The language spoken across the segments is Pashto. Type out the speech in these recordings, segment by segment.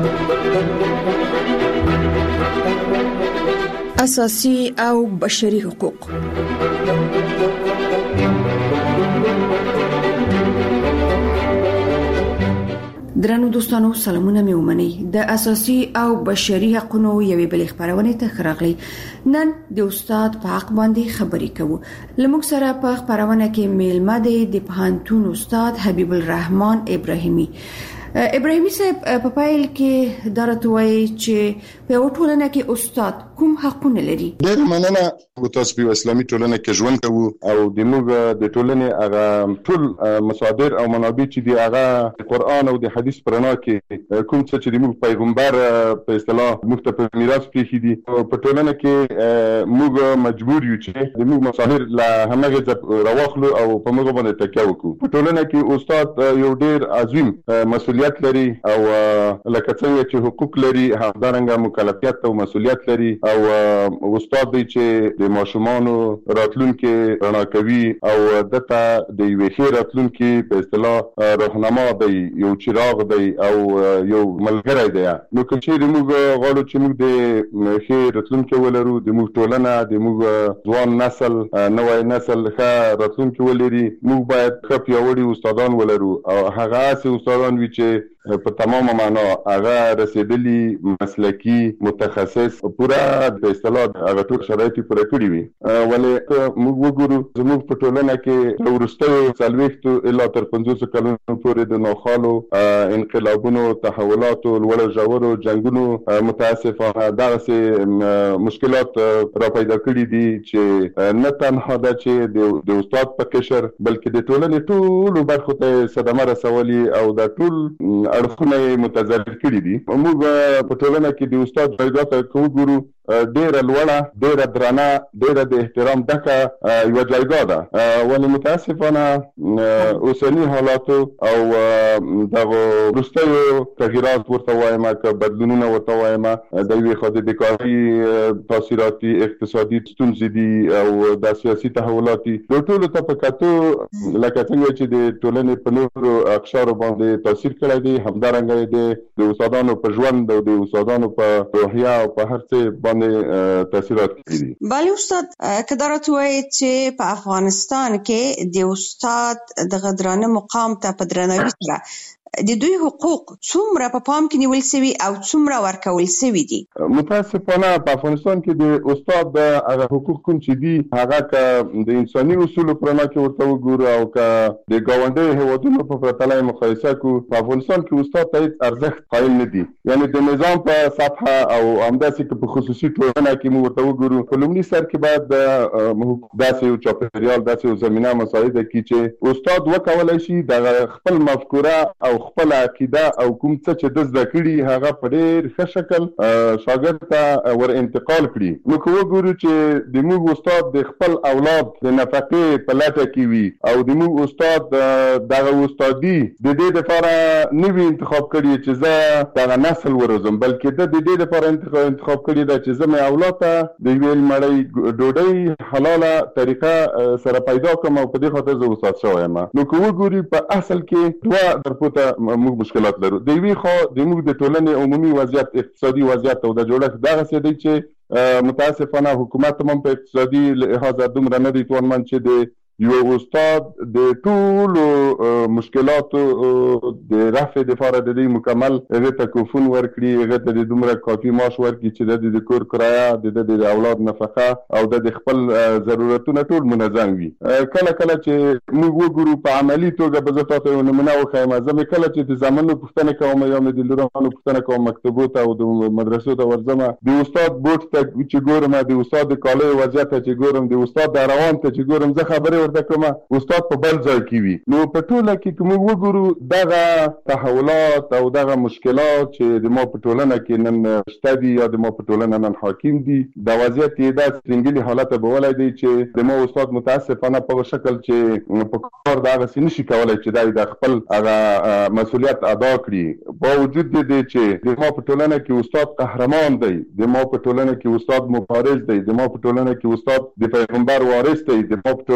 اساسي او بشري حقوق. درنو دوستانو سلامونه مې ومني. د اساسي او بشري حقوقو یوې بلې خبرونه ته خراغلي. نن د استاد په حق باندې خبرې کوو. لموږ سره په خبرونه کې میلمه دی د پوهنتون استاد حبیب الرحمن ابراهیمي. ابراهیمي صاحب په پایل کې درته وایي چې په ټولنه کې استاد کوم حقونه لري؟ ډېر مننه. تاسو په اسلامي ټولنه کې ژوند کوو او د موږ د ټولنې هغه ټول مصادر او منابع چې دی هغه قرآن او د حدیث پرنا کې کوم څه چې د موږ پیغمبر په اصطلاح موږ ته په میراث پریښي دي په ټولنه کې موږ مجبور یو چې د موږ مصادر له همغه راوخلو او په موږ باندې تکیه وکړو. په ټولنه کې استاد یو ډېر عظیم مسؤلیت لري او لکه څنګه چې حقوق لري همدارنګه مکلفیت او مسؤلیت لري او استاد دی چې د ماشومانو راتلونکي رڼا کوي او دته د یوې ښې راتلونکي په اصطلاح راهنما دی، یو چراغ دی او یو ملګری دی. نو که چیرې موږ غواړو چې موږ د ښې راتلونکي ولرو، د موږ ټولنه د موږ ځوان نسل نوی نسل ښه راتلونکي ولري، موږ باید ښه پیاوړي استادان ولرو او هغه اسې استادان وي چې په تمامه معنا هغه رسیدلی مسلکی متخصص پورا په اصطلاح هغه ټول شرایط پوره کړی وي. ولې موږ وګورو زموږ په ټولنه کې وروستیو 40 الا تر 50 کلونو پورې د نوخالو انقلابونو، تحولاتو، لوړو ژورو جنگونو متاسفانه دغسې مشکلات را پیدا کړي دي چې نه تنها ده چې د استاد په قشر بلکې د ټولنې ټولو برخو ته صدمه رسولي او د ټول اړخونه متضرر کړي دي. موږ په ټولنه کې د استاد ځایګاه ته وګورو ډېره لوړه، ډېره درنه، ډېره د احترام ډکه یوه ځایګاه ده. ولې متاسفانه اوسني حالاتو او دغه وروستیو تغییرات ورته وایم که بدلونونه ورته وایم د یوې خوا د بیکارۍ تاثیراتي اقتصادي ستونزې دي او د سیاسي تحولات دي. د ټولو ته په کتو لکه څنګه چې د ټولنې په نورو اقشارو باندې تاثیر کړی دی، همدارنګه د استادانو په ژوند او د استادانو په روحیه او په هر څه باندې تاثیرات کړي دي. بله استاد، که درته وایي چې په افغانستان کې د استاد د درانه مقام ته په درناوي سره د دوی حقوق څومره په پام کې نیول شوي او څومره ورکول شوي دي؟ متاسفانه په افغانستان کې د استاد د هغه حقوق کوم چې دي هغه که د انساني اصولو په رڼا کې ورته وګورو او که د ګاونډیو هېوادونو په پرتله یې مقایسه کړو، په افغانستان کې استاد ته هېڅ ارزښت قایل نه دي. یعنې د نظام په سطحه او همداسې که په خصوصي ټولنه کې موږ ورته وګورو، په لومړي سر کې باید داسې یو چاپېریال، داسې یو زمینه مساعده کړي چې استاد وکولی شي د خپل مفکوره او خپل عقیده او کوم څه چې د زده کړي هغه په ډېر ښه شکل شاګرد ته ور انتقال کړي. نو که وګورو چې د موږ استاد د خپل اولاد د نفقې په لټه کې وي او د موږ استاد دغه استادي د دې لپاره نه وي انتخاب کړي چې زه دغه نسل وروزم، بلکې د دې لپاره انتخاب کړي ده چې زه مې اولاد ته د یوې مړۍ ډوډۍ حلاله طریقه سره پیدا کړم او په دې خاطر زه استاد شوی یم. نو که وګوري په اصل کې دوه درپوته موږ مشکلات لرو. د یوې خوا د موږ د ټولنې عمومي وضعیت، اقتصادي وضعیت او د جوړښت دغسې دی چې متاسفانه حکومت هم په اقتصادي لحاظ دومره نه دی توانمند چې د یو استاد د ټولو مشکلاتو د رفع دپاره د دې مکمل هغې ته کوفون ورکړي، هغې ته د دومره کافي معاش ورکړي چې د کور کرایه، د اولاد نفقه او د خپل ضرورتونه ټول منظم وي. کله کله چې موږ وګورو په عملي توګه به زه تاسو یو نمونه وښیم. زه مې کله چې د زامنو پوښتنه کوم یا مې د لورانو پوښتنه کوم مکتبو ته او د مدرسو ته ورځم، د استاد بوټ ته چې ګورم، د استاد د کالیو وضعیت ته چې ګورم، د استاد د روان ته چې ګورم، زه خبرې ورته کوم استاد په بل ځای کې وي. نو په ټوله کې که موږ وګورو دغه تحولات او دغه مشکلات چې د ما په ټولنه کې نن شته دي یا د ما په ټولنه نن حاکم دي، د وضعیت یې داسې ترنګلي حالت بولی دی چې د ما استاد متاسفانه په شکل چې په کار دغسې نشي کولی چې دا د خپل هغه مسؤلیت ادا کړي. باوجود د دې چې د ما په ټولنه کې استاد قهرمان دی، د ما په ټولنه کې استاد مبارز دی، د ما په ټولنه کې استاد د پیغمبر وارث دی، د ما په ټولنه کې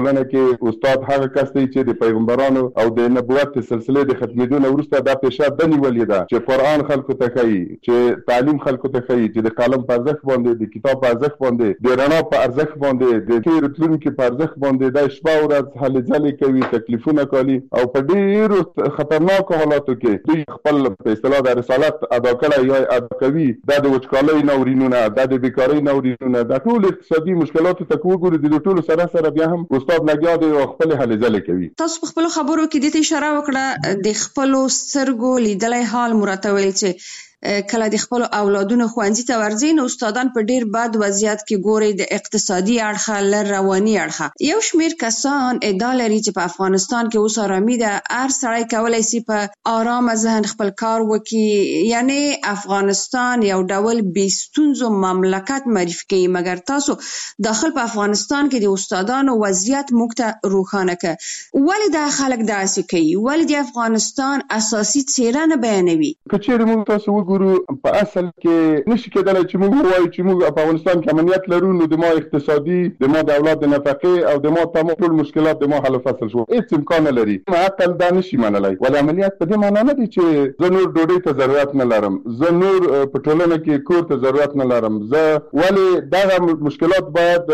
کې استاد هغه کس دی چې د پیغمبرانو او د نبوت سلسله د ختمېدو نه وروسته دا پیشه د نیولې ده چې قرآن خلکو ته ښیي، چې تعلیم خلکو ته ښیي، چې د قلم په ارزښت باندې، د کتاب په ارزښت باندې، د رڼا په ارزښت باندې، د تېر راتلونکي په ارزښت باندې دا شپه ورځ هلې ځلې کوي، تکلیفونه کوي او په ډېرو خطرناکو حالاتو کې دوی خپل په اصطلاح د رسالت ادا کړی یا ادا کوي. دا د وچکالۍ ناورینونه، دا د بیکارۍ ناورینونه، دا ټول اقتصادي مشکلاتو ته وګورو، د ټولو سره بیا هم استاد لګیا دی او خپل هلې ځلې کوي. تاسو په خپل خبرو کې د اشاره وکړه د خپل سترګو لیدلای حال مرته ویل چې کله د خپل اولادونو ښوونځي ته ورځي نو استادان په ډیر بد وضعیت کې ګوري، د اقتصادي اړخه لر رواني اړخه. یو شمیر کسان ادعا لري چې په افغانستان کې اوس آرامي ده، هر سړی کولی شي په آرامه ذهن خپل کار وکړي، یعنی افغانستان یو ډول بې ستونزو مملکت معرفي کوي. مګر تاسو داخل په افغانستان کې د استادانو وضعیت موږ ته روښانه کړه. ولې دا خلک داسې کوي؟ ولې د افغانستان اساسي څیره نه بیانوي؟ که چیرې موږ تاسو په اصل کې نشي کېدلی چې موږ ووایو چې موږ په افغانستان کې امنیت لرو نو د ما اقتصادي، د ما د اولاد د نفقې او د ما تمام ټول مشکلات د ما حل فصل شو. هیڅ امکان نه لري. عقل دا نشي منلی. ولې امنیت په دې معنا نه دی چې زه نور ډوډۍ ته ضرورت نه لرم، زه نور په ټولنه کې کور ته ضرورت نه لرم، زه ولې دغه مشکلات باید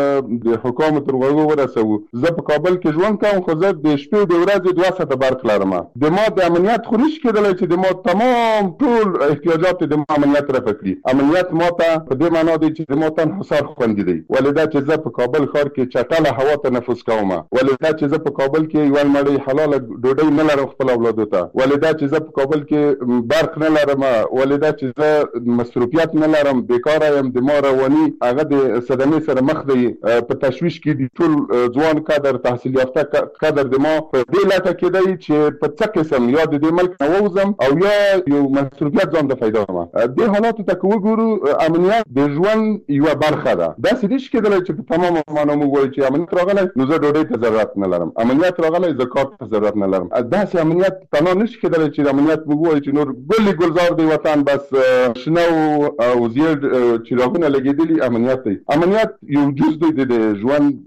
د حکومت تر غوږو ورسوو. زه په کابل کې ژوند کوم خو زه د شپې د ورځې 2 ساعته برق لرم. د ما د امنیت خو نشي کېدلی چې د ما تمام ټول احتیاجات د امنیت رفع کړي. امنیت ما ته په دې معنا دی چې د ما تن حصار خوندي دی. ولې دا چې زه په کابل ښار کې چټله هوا تنفس کوم، ولې دا چې زه په کابل کې یو مړی حلاله ډوډۍ نه لرم خپل اولادو ته، ولې دا چې زه په کابل کې برق نه لرم، ولې دا چې زه مصروفیت نه لرم، بیکاره یم، د ما رواني هغه د صدمې سره مخ دی، په تشویش کې دي ټول ځوان کادر، تحصیل یافته کادر د ما په دې لټه کې دی چې په څه قسم یا د دې ملک نه ووځم او یا یو مصروفیت ځان ته پیدا کړم. د حالاتو ته که وګورو امنیت د ژوند یوه برخه ده. داسې نشي کېدلی چې په تمامه معنا موږ وایو چې امنیت راغلی نو زه ډوډۍ ته ضرورت نه لرم، امنیت راغلی زه کار ته ضرورت نه لرم. داسې امنیت تنها نشي کېدلی چې امنیت موږ وایو چې نور ګلې ګلزار دی وطن، بس شنه او زیړ چراغونه لګېدلي امنیت دی. امنیت یو جز دی د ژوند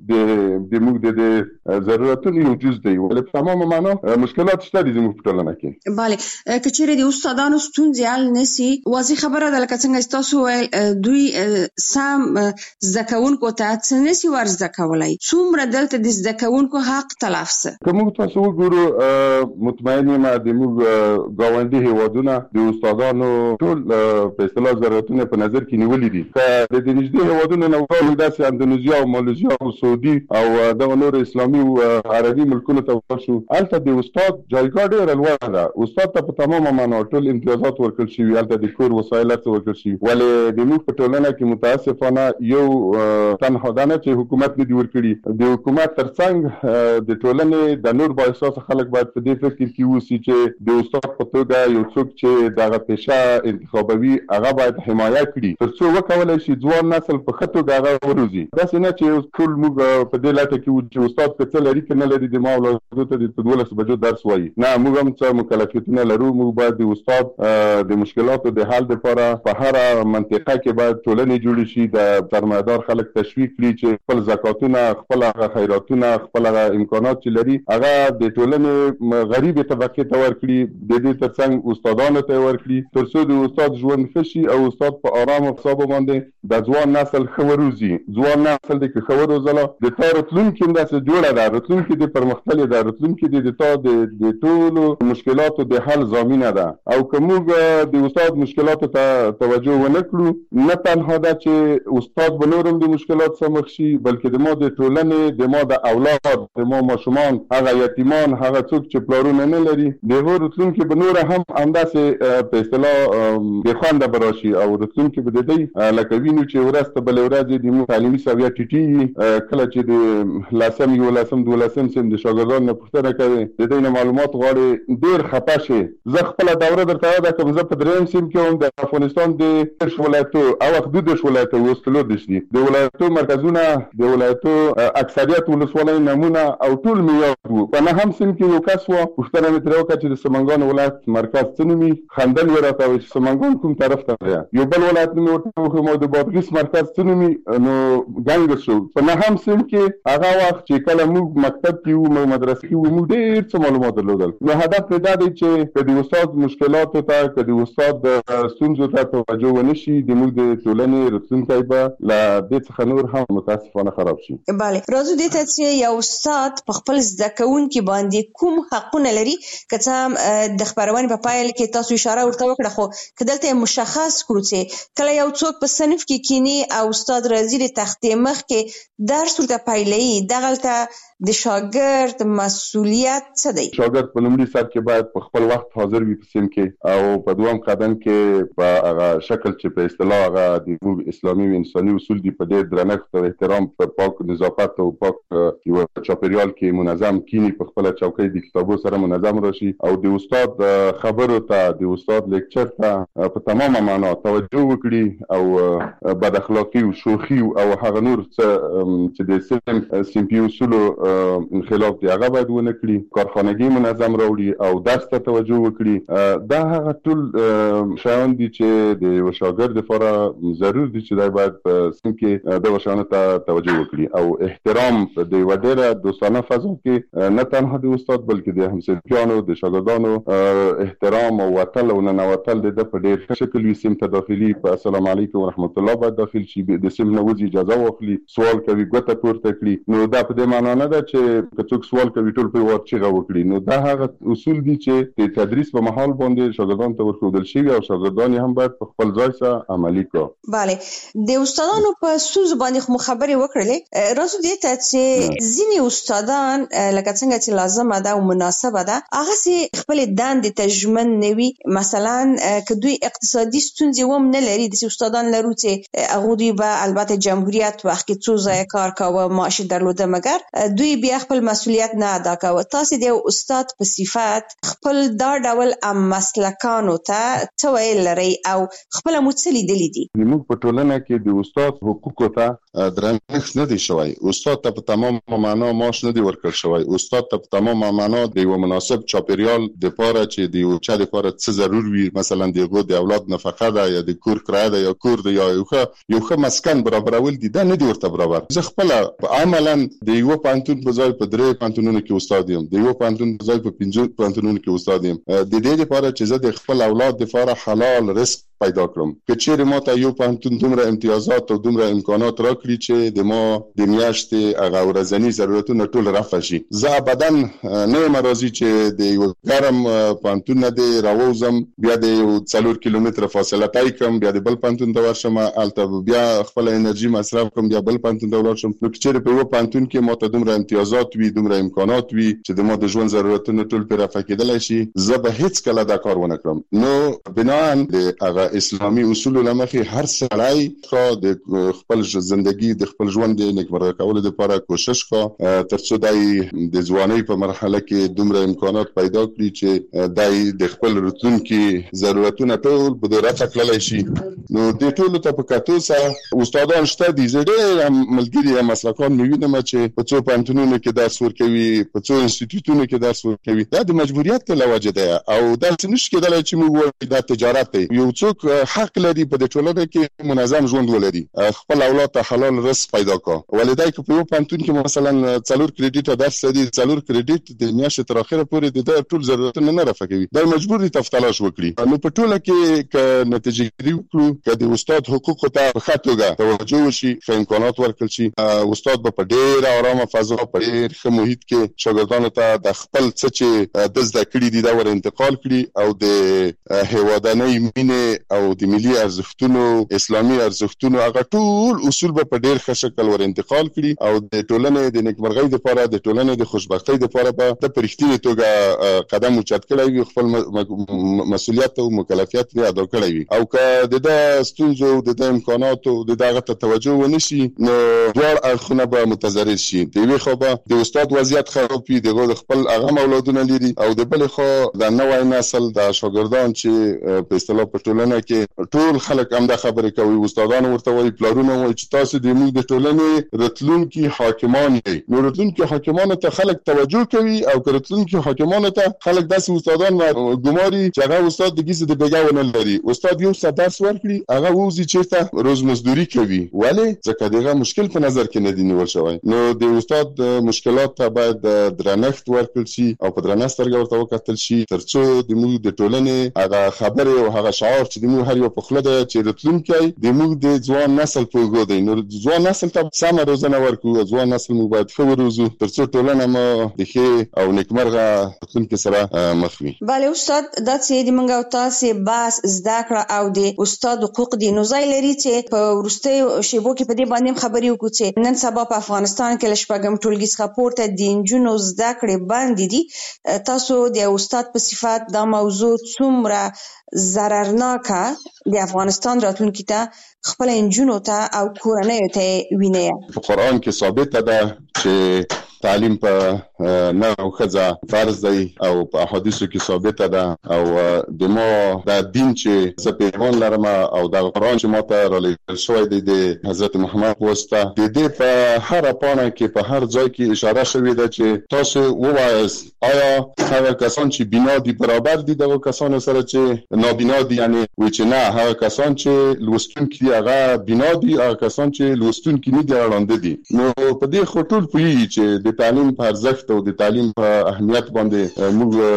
د موږ د ضرورتونو یو جز دی، ولې په تمامه معنا مشکلات شته دي زموږ په ټولنه کې. بله، که چیرې د استادانو ستونزې حل نشي، واضح خبره ده لکه څنګه چې تاسو ویل دوی سم زده کوونکو ته څه نشي ور زده کولی. څومره دلته د زده کوونکو حق تلف څه؟ که موږ تاسو وګورو مطمئن یم د موږ ګاونډي هیوادونه د استادانو ټول په اصطلاح ضرورتونه په نظر کې نیولي دي. که د نږدې هیوادونو نه وګورو داسې اندونیزیا او مالیزیا او سعودي او دغه نور اسلامي او عربي ملکونو ته ورشو، هلته د استاد جایګاه ډېره لوړه ده. استاد ته په تمامه معنا ټول امتیازات ورکړل شوي، هلته د کور وسایل څه ورکړل شوي. ولې د موږ په ټولنه کې متاسفانه یو تنها دا نه چې حکومت نه دي ورکړي، د حکومت ترڅنګ د ټولنې د نور بااحساسه خلک باید په دې فکر کې اوسي چې د استاد په توګه یو څوک چې دغه پیشه انتخابوي هغه باید حمایه کړي تر څو وکولی شي ځوان نسل په ښه توګه هغه وروزي. داسې نه چې ټول موږ په دې لټه کې وو چې استاد که څه لري که نه لري د ما اولادو ته د 12 بجو درس وایي. نه، موږ هم څه مکلفیتونه لرو. موږ باید د استاد د مشکلاتو د حل لپاره په هره منطقه کې باید ټولنې جوړې شي، د سرمایه‌دار خلک تشویق کړي چې خپل زکاتونه، خپل هغه خیراتونه، خپل هغه امکانات چې لري هغه د ټولنې غریبې طبقې ته ورکړي، د دې ترڅنګ استادانو ته ورکړي تر څو د استاد ژوند ښه شي او استاد په آرامه حساب باندې د ځوان نسل ښه وروزي. ځوان نسل دی که ښه وروزله د تا راتلونکي هم داسې جوړه ده، راتلونکي دې پرمختللې ده، راتلونکي دې د تا د ټولو مشکلاتو د حل ضامینه ده. او که موږ د استاد مشکلاتو ته توجه ونه کړو، نه تنها ده چې استاد به نور هم د مشکلات سره مخ شي، بلکې د ما د ټولنې، د ما د اولاد، د ما ماشومان، هغه یتیمان، هغه څوک چې پلارونه نه لري، د هغو راتلونکي به نور هم همداسې په اصطلاح بېخونده به راشي او راتلونکي به د دوی لکه وینو چې ورځ ته بلې ورځې د موږ تعلیمي سویه ټیټېږي. کله چې د 10 11 12 سم د شاګردانو نه پوښتنه کوي، د دوی نه معلومات غواړي، ډېر خفه شي. زه خپله دوره درته یاده کړم، زه په دریم سیم کې هم د افغانستان د ولایتو او حدود ولایتو وستلو دي د ولایتو مرکزونه د ولایتو اکثریت ولسوالۍ نمونه او ټول میاد وو په نه هم سیم کې یو کس وو پښتنه مې تر وکړه چې د سمنګان ولایت مرکز څنومي خندل ورته چې سمنګان کوم طرف ته دی یو بل ولایت مې ورته خو مو د بادغیس مرکز څنومي نو ګنګ شو په نه هم سیم کې هغه وخت چې کله موږ مکتب کې وو مدرسې کې وو موږ ډېر څه معلومات درلودل نو هدف مې دا دی چې کدي استاد مشکلاتو ته کدي استاد ستونزو ته توجه ونشي د موږ د ټولنې راتلونکی به لا د څخه نور هم متاسفانه خراب شي. بله راځو دې ته چې یو استاد په خپل زده کوونکي باندې کوم حقونه لري که څه هم د خبرونې په پایله کې تاسو اشاره ورته وکړه خو که دلته مشخص کړو چې کله یو څوک په صنف کې کینی او استاد راځي د تختې مخ کې درس ورته پیلوي دغلته د شاګرد مسؤلیت څه دی؟ شاګرد په لومړي سر کې باید په خپل وخت حاضر وي په سیم کې او په دوام قدم کې په هغه شکل چې په اصطلاح هغه د اسلامي او انساني اصول دي په ډېر درنښت او احترام پر پاک نظافت او پاک یو چاپیریال کې منظم کینی په خپل چوکۍ د کتابو سره منظم راشي او د استاد خبرو ته د استاد لیکچر ته په تمامه معنا توجه وکړي او بد اخلاقی او شوخي او هغه نور چې د سیم پی اصولو خلاف دی هغه باید ونه کړي کارخانګي منظم راوړي او درس ته توجه وکړي دا هغه ټول شیان دي چې د شاګرد لپاره ضرور دي چې دا باید سیم کې د شیانو ته توجه وکړي او احترام د وډیره دوستانه فضا کې نه تنها د استاد بلکې د همصنفیانو د شاګردانو احترام او وتل او ننوتل د په ډېر شکل وي سیم ته داخلي په السلام علیکم ورحمت الله باید داخل شي د سیم نه وځي اجازه واخلي سوال کوي ګوته پورته کړي نو دا په دې معنا نه ده چې څوک سوال کوي ټول په وخت چیغه وکړي نو دا هغه اصول دي چې د تدریس په محل باندې شاګردانو ته ورښودل شوي او شاګردان هم باید په خپل ځای سره عملي کړي. بله د استادانو په ستونزو باندې خو خبرې وکړلې راځو دې ته چې ځینې استادان لکه څنګه چې لازمه ده او مناسبه ده هغه سي خپل دندې ته ژمن نه وي مثلا که دوی اقتصادي ستونزې هم نه لري د استادان لرو چې هغه دوی به البته جمهوریت وخت کې څو ځای کار کاوه معاش درلوده مګر دوی بیا خپل مسؤلیت نه ادا کوي تاسو د استاد په صفت خپل دا ډول مسلکانو ته څه ویل لري او خپل متصلي دي موږ په ټولنه کې د استاد حقوقو ته درنښت نه دی شوی استاد ته په تمام معنا معاش نه دی ورکړل شوی استاد ته په تمام معنا د یو مناسب چاپیریال د پاره چې د یو چا د پاره څه ضرور وي مثلا د اولاد نفقه ده یا د کور کرایه ده یا کور ده یا یو ښه مسکن برابرول دي دا نه دی ورته برابر زه خپل عملاً د یو پانتون په ځای په درې پانتونونو کې استاد یم د یو پانتون په ځای په 15 پانتونونو کې استاد یم د دې لپاره چې زه د خپل اولاد لپاره حلال رزق پیدا کړم که چیرې ما ته یو پانتون دومره امتیازات او دومره امکانات راکړي چې د ما د میاشتې هغه ورځني ضرورتونه ټول رفع شي زه ابدا نه یم راضي چې د یو ګرم پانتون نه دی راووزم بیا د 4 کیلومتره فاصله طی کړم بیا د بل پانتون ته ورشم هلته بیا خپل انرژي مصرف کړم بیا بل پانتون ته ولاړ شم نو که چیرې په یو پانتون کې ما ته دومره امتیازات وي دومره امکانات وي چې د ما د ژوند ضرورتونه ټول پرې رفع کېدلی شي زه به هیڅ کله دا کار ونه کړم نو بناً د هغه اسلامي اصولو له مخې هر سړی د خپل ژوندګي د خپل ژوند د نیکمرغه کولو لپاره کوشش وکړي تر څو دای د ځوانۍ په مرحله کې دومره امکانات پیدا کړي چې دای د خپل راتلونکي ضرورتونه ټول په رفع کړلی شي نو د ټولو ته په کتو سره استادان شته دي زه ډېر ملګري یم مسلکان مې وینم چې په څو پوهنتونونو کې درس ورکوي په څو انسټیټیوټونو کې درس ورکوي دا د مجبوریت له وجې ده او داسې نشي کېدلی چې موږ وایو دا تجارت دی یو څوک حق لري په دې ټولنه کې منظم ژوند ولري خپل اولاد ته حلال رزق پیدا کړي ولدای که په یو پوهنتون کې مثلا 4 کریډیټ درس لري 4 کریډیټ د میاشتې تر اخره پورې د ټول ضرورتونه نه رفع کوي دا مجبور دي تفتلاش وکړي نو په ټوله کې ک نتیجه ګیری وکړو ک د استاد حقوق ته په خاطر توجه وشي امکانات ورکړل شي استاد په ډېر آرامه فضا په ډېر ښه محیط کې شاګردانو ته د خپل څه چې د زده کړې دي دا ور انتقال کړي او د هیوادنۍ مینې او د ملي ارزښتونو اسلامي ارزښتونو هغه ټول اصول په ډیر ښه شکل ور انتقال کړي او د ټولنې د نیکمرغۍ لپاره د ټولنې د خوشبختۍ لپاره به د پرختي توګه قدم اوچت کړی وي خپل مسؤلیت او مکلفیت یې ادا کړی وي او که د ستونزو د امکاناتو د دغه توجه ونشي نو ډول اړخونه به متضرر شي د وی خو به د استاد وضعیت خراب وي د خپل هغه اولادونه لري او د بل خو د نوې نسل د شاګردان چې په اصطلاح په ټولنه کې ټول خلک هم د خبرې کوي استادان ورته وایي پلارونه وایي چې تاسو د موږ د ټولنې راتلونکي حاکمان یې نو راتلونکي حاکمانو ته خلک توجه کوي او راتلونکي حاکمانو ته خلک داسې استادان ګماري چې هغه استاد د کیسه د بیګا ونه لري استاد یو څه درس ورکړي هغه وځي چې روز مزدوري کوي ولی ځکه دغه مشکل په نظر کې نه دی نیول شوی نو د استاد مشکلات ته باید درنښت ورکړل شي او په درنه سترګه ورته وکتل شي ترڅو د موږ د ټولنې هغه خبره او هغه شعار چې د موږ هر یو په خله ده چې راتلونکی د موږ د ځوان نسل په ګو دی نو ځوان نسل ته سم روزنه ورکړو ځوان نسل موږ باید ښه وروزو ترڅو ټولنه مو د ښه او نیکمرغه راتلونکي سره مخ وي. بله استاد دا چې د موږ او تاسو باس زده کړه او د استاد حقوق دی نو ځای لري چې په ورستیو شیبو کې په دې باندې خبرې وکړو چې نن سبا په افغانستان کې لشپږم ټولګي څخه پورته د انجونو زده کړې باندې دي تاسو د استاد په صفات دا موضوع څومره ضررناکه د افغانستان راتلونکي ته خپل انجونو ته او کورنۍ ته ویني په قرآن کې ثابت ده چې تعلیم په نر او ښځه فرض دی او په احادیثو کې ثابت ده او د ما د دین چې زه په ایمان لرم او د قرآن چې ما ته رالیږل شوی دی د حضرت محمد واسطه د دې په هر پاڼه کې په هر ځای کې اشاره شوې ده چې تاسو ووایاست آیا هغه کسان چې بینا دي برابر دي دغه کسانو سره چې نابینا دي یعنی وایي چې نه هغه کسان چې لوستونکي دي هغه بینا دي هغه کسان چې لوستونکي نه دي اړانده دي نو په دې خو ټول پوهیږي چې د تعلیم په ارزښت او د تعلیم په اهمیت باندې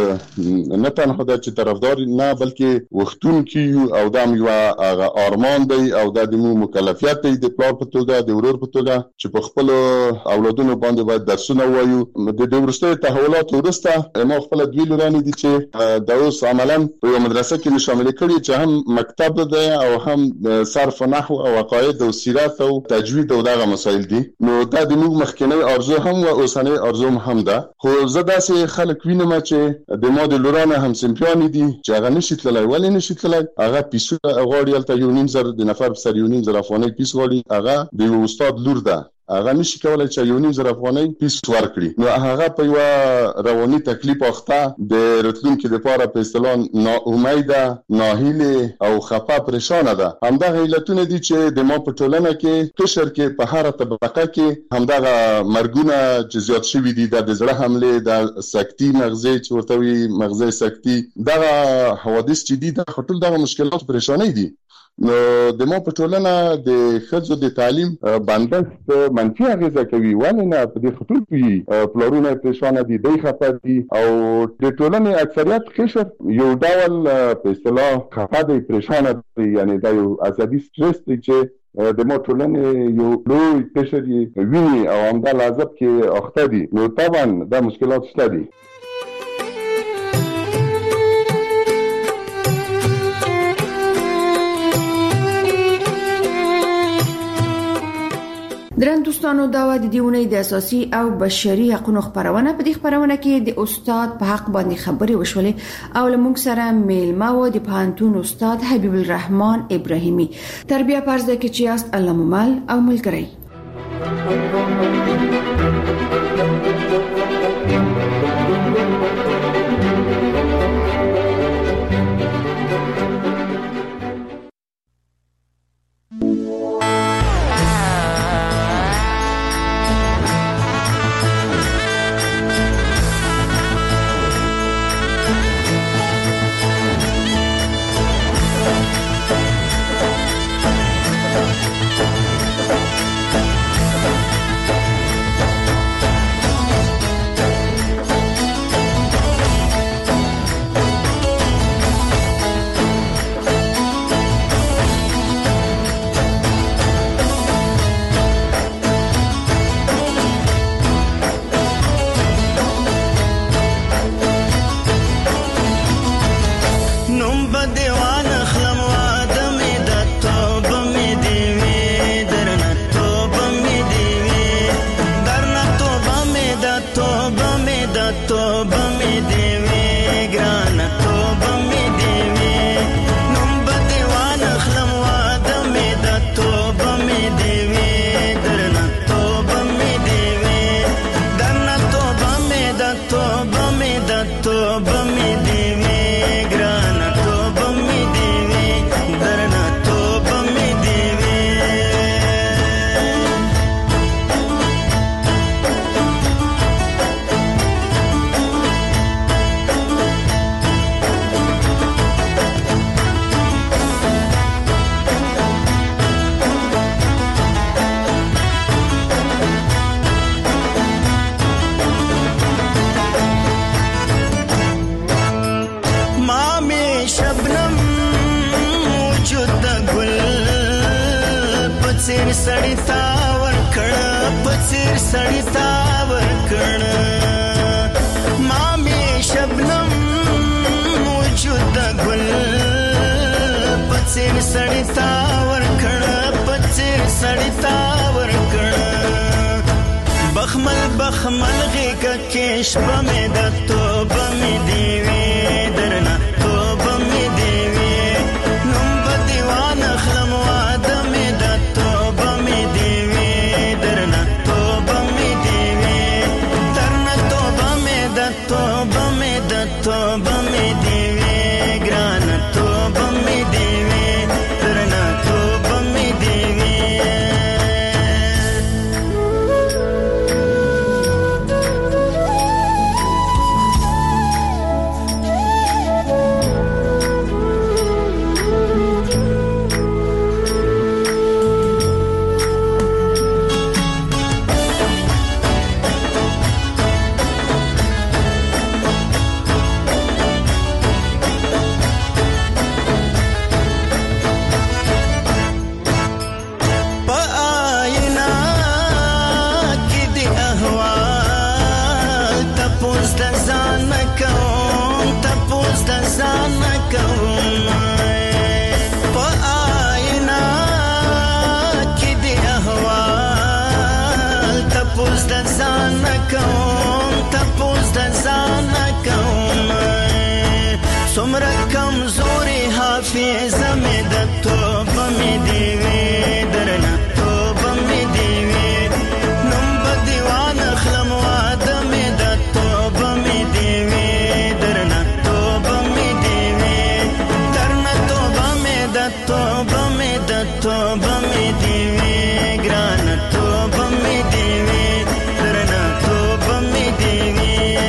موږ نه تنها د طرفدار نه بلکې وختونکي او دا یو ارمان دی او د موږ مکلفیت دی د پلار په توګه د ورور په توګه چې په خپل اولادونو باندې باید درسونه وایو د ورسته تحولات ورسته ما خپل دوی لرانه دي چې د اوس عملاً په یو مدرسه کې شامل کړي چې هم مکتب دی او هم صرف نحو او عقاید او سیرت او تجوید او دغه مسائل دي نو دا د موږ مخکنی ارزو هم او اوسنۍ ارزوم هم ده خو زه داسې خلک وینم چې د ما د لورانه هم سمپیانی دي چې هغه نشي تللی ولی نشي تللی هغه پیسو غواړي هلته 1.5 د نفر په سر 1.5 افغانۍ پیس غواړي هغه د یو استاد لور ده هغه نشي کولای چې 1.5 افغانۍ پیس ورکړي نو هغه په یو رواني تکلیف اخته د راتلونکي لپاره په اصطلاح ناامیده ناهیله او خفه پریشانه ده همدغه علتونه دي چې د ما په ټولنه کې قشر کې په هر طبقه کې همدغه مرګونه چې زیات شوي دي د زړه حمله د سکتي مغزي چې ورته وي مغزي سکتي دغه حوادث چې دي د خټول دغه مشکلات پریشانه دي نو د مو په ټولنه د ښځو د تعلیم بندښت منفي اغیزه کوي ولې نه په دې خطر کې پلارونه پریشانه دي دی خفه دي او د ټولنې اکثریت قشر یو ډول په اصطلاح خفه دي پریشانه دي یعنی دا یو عصبي سټرس دی چې د مو ټولنې یو لوی قشر ویني او همدا لازم کې اخته دي نو طبعا دا مشکلات شته دي. درن دوستانو دا و د دیونه د اساسي او بشري حقوقو خبرونه په دې خبرونه کې د استاد په حق باندې خبرې وشولې او لمونږ سره میلمه و د پانتون استاد حبیب الرحمن ابراهیمی تربیه پرزده کې چې است الله ممل او ملګری سړی تا ورکړ پڅیر سړی تا ورکړ ما می شبنم وجود ګل پڅیر سړی تا ورکړ پڅیر سړی تا ورکړ بخمل غیګه کېش بمې د توبه مې دیوي درنه توبه مې دیوي نوم به دیوان اخلم واده مې د توبه مې دیوي درنه توبه مې دیوي درنه توبه مې د توبه مې د توبه مې دیوي ګرانه توبه مې دیوي درنه توبه مې دیوي سمره کمزوري حافظه مې د توبه مې دیوي درنه توبه مې دیوي نوم به دیوان اخلم واده مې د توبه مې دیوي درنه توبه مې دیوي درنه توبه مې د توبه مې د توبه مې دیوي ګرانه توبه مې دیوي درنه توبه مې دیوي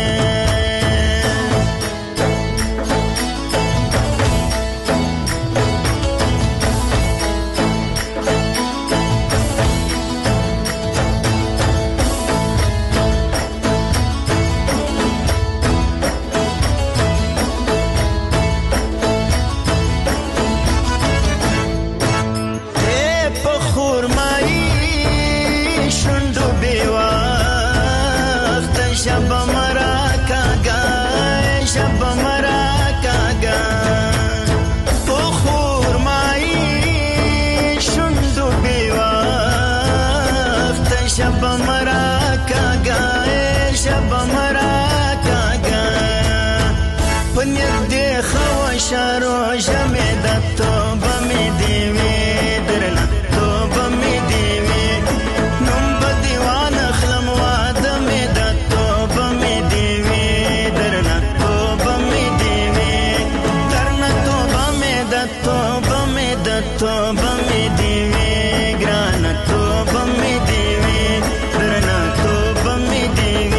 شارو جمع د توبه مې دیوي درنه توبه مې دیوي نوم به دیوان اخلم واده مې د توبه مې دیوي درنه توبه مې دیوي درنه توبه مې د توبه مې د توبه مې دیوي ګرانه توبه مې دیوي درنه توبه مې دیوي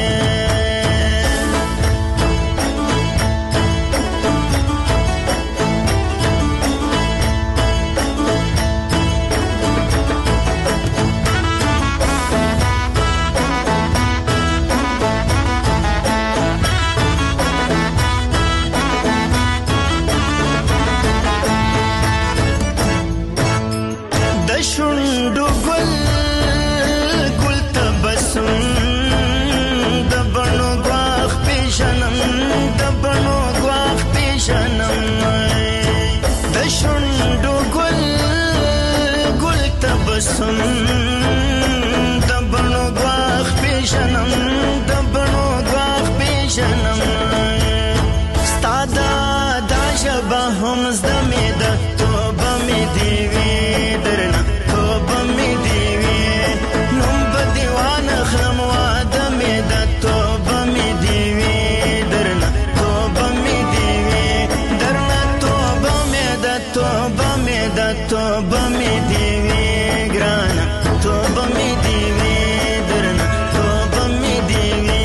توبه مې دیوي ګرانه توبه مې دیوي درنه توبه مې دیوي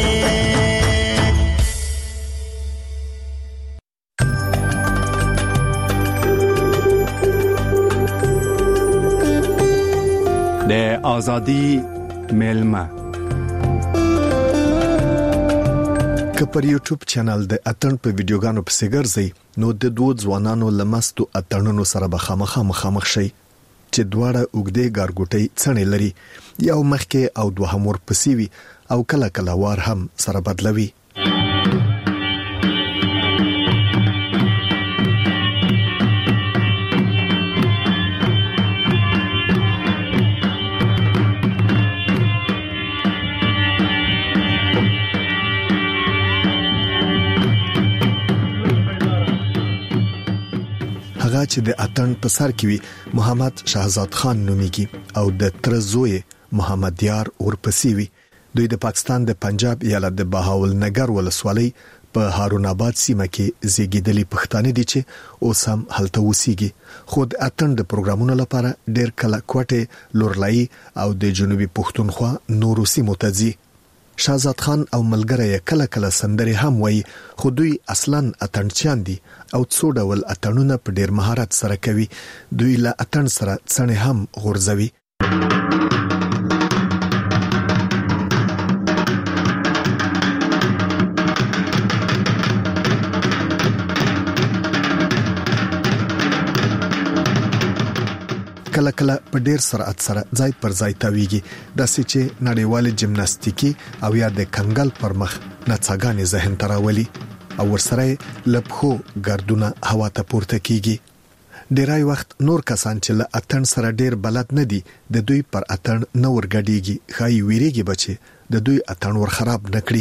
د ازادي ملما که پر یوټیوب چینل د اتن په ویډیوګانو په سیګرځي نو د دوه ځوانانو لمستو اتنونو سره به خامخ شي چې دواړه اوږدې ګارګوټي څڼې لري، یو مخکې او دوهم ورپسې وي او کله کله وار هم سره بدلوي. هغه چې د اتن په سر کې وي محمد شهزاد خان نوميږي او د تر زوی محمد یار ورپسې وي. دوی د پاکستان د پنجاب ایالت د بهاول نګر ولسوالۍ په هارون آباد سیمه کې زیږیدلي پښتانه دي چې اوس هم هلته اوسېږي. خو د اتن د پروګرامونو لپاره ډېر کله کوټه لورلای او د جنوبي پښتونخوا نورو سیمو ته ځي. شهزاد خان او ملګری کله کله سندري هم وایي، خو دوی اصلاً اتنچیان دي او څو ډول اتنونه په ډېر مهارت سره کوي. دوی له اتن سره څنې هم غورځوي. کله کله په ډیر سرعت سره ځای پر ځای تاویږي، داسې چې نړیوال جمناستیکي او یا د کنګل پر مخ نڅاګانې ذهن تراولي او ورسره لپخو ګردونه هوا ته پورته کیږي. ډیرای وخت نور کسان چې له اتن سره ډیر بلد نه دي د دوی پر اتن نه ورګډيږي، خای ویریږي بچي د دوی اتن ور خراب نکړي.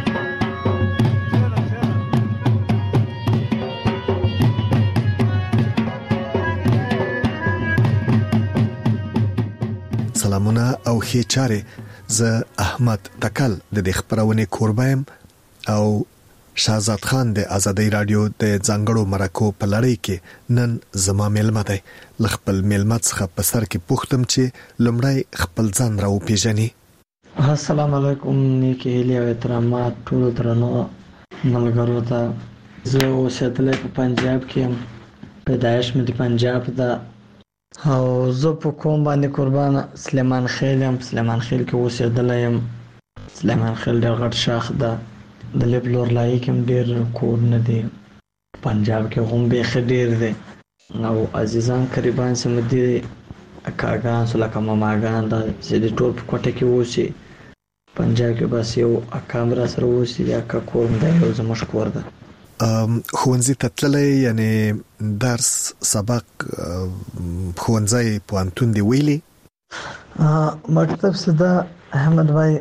سلامونه او ښه چاره. زه احمد تکل د دې خبرونه کوربایم او شهزاد خان د آزادۍ رادیو د ځنګړو مرکو په لړۍ کې نن زما ملمه دی. خپل ملمه څخه په سر کې پوښتم چې لمړی خپل ځان راو پیژني. السلام علیکم، نیکی هیلې او احترامات ټول درنو ملګرو ته. زه اوسېدلی په پنجاب کې یم، پیدایش مې د پنجاب ده او زه په کوم باندې قربان سلیمان خیل یم. سلیمان خیل کې اوسېدلی یم. سلیمان خیل ډېر غټ شاخ ده. د لب لورلایي کې هم ډېر کورونه دي. پنجاب کې هم بیخي ډېر دی او عزیزان قریبان سمه دي اکاګان سو لکه ماماګان دا چې د ټول په کوټه کې اوسي. پنجاب کې بس یو اکا را سره اوسي، اکا کور دی یو زموږ کور ده. ښوونځي ته تللی، یعنی درس سبق ښوونځی پوهنتون دی ویلي؟ مکتب سده احمد بھائی،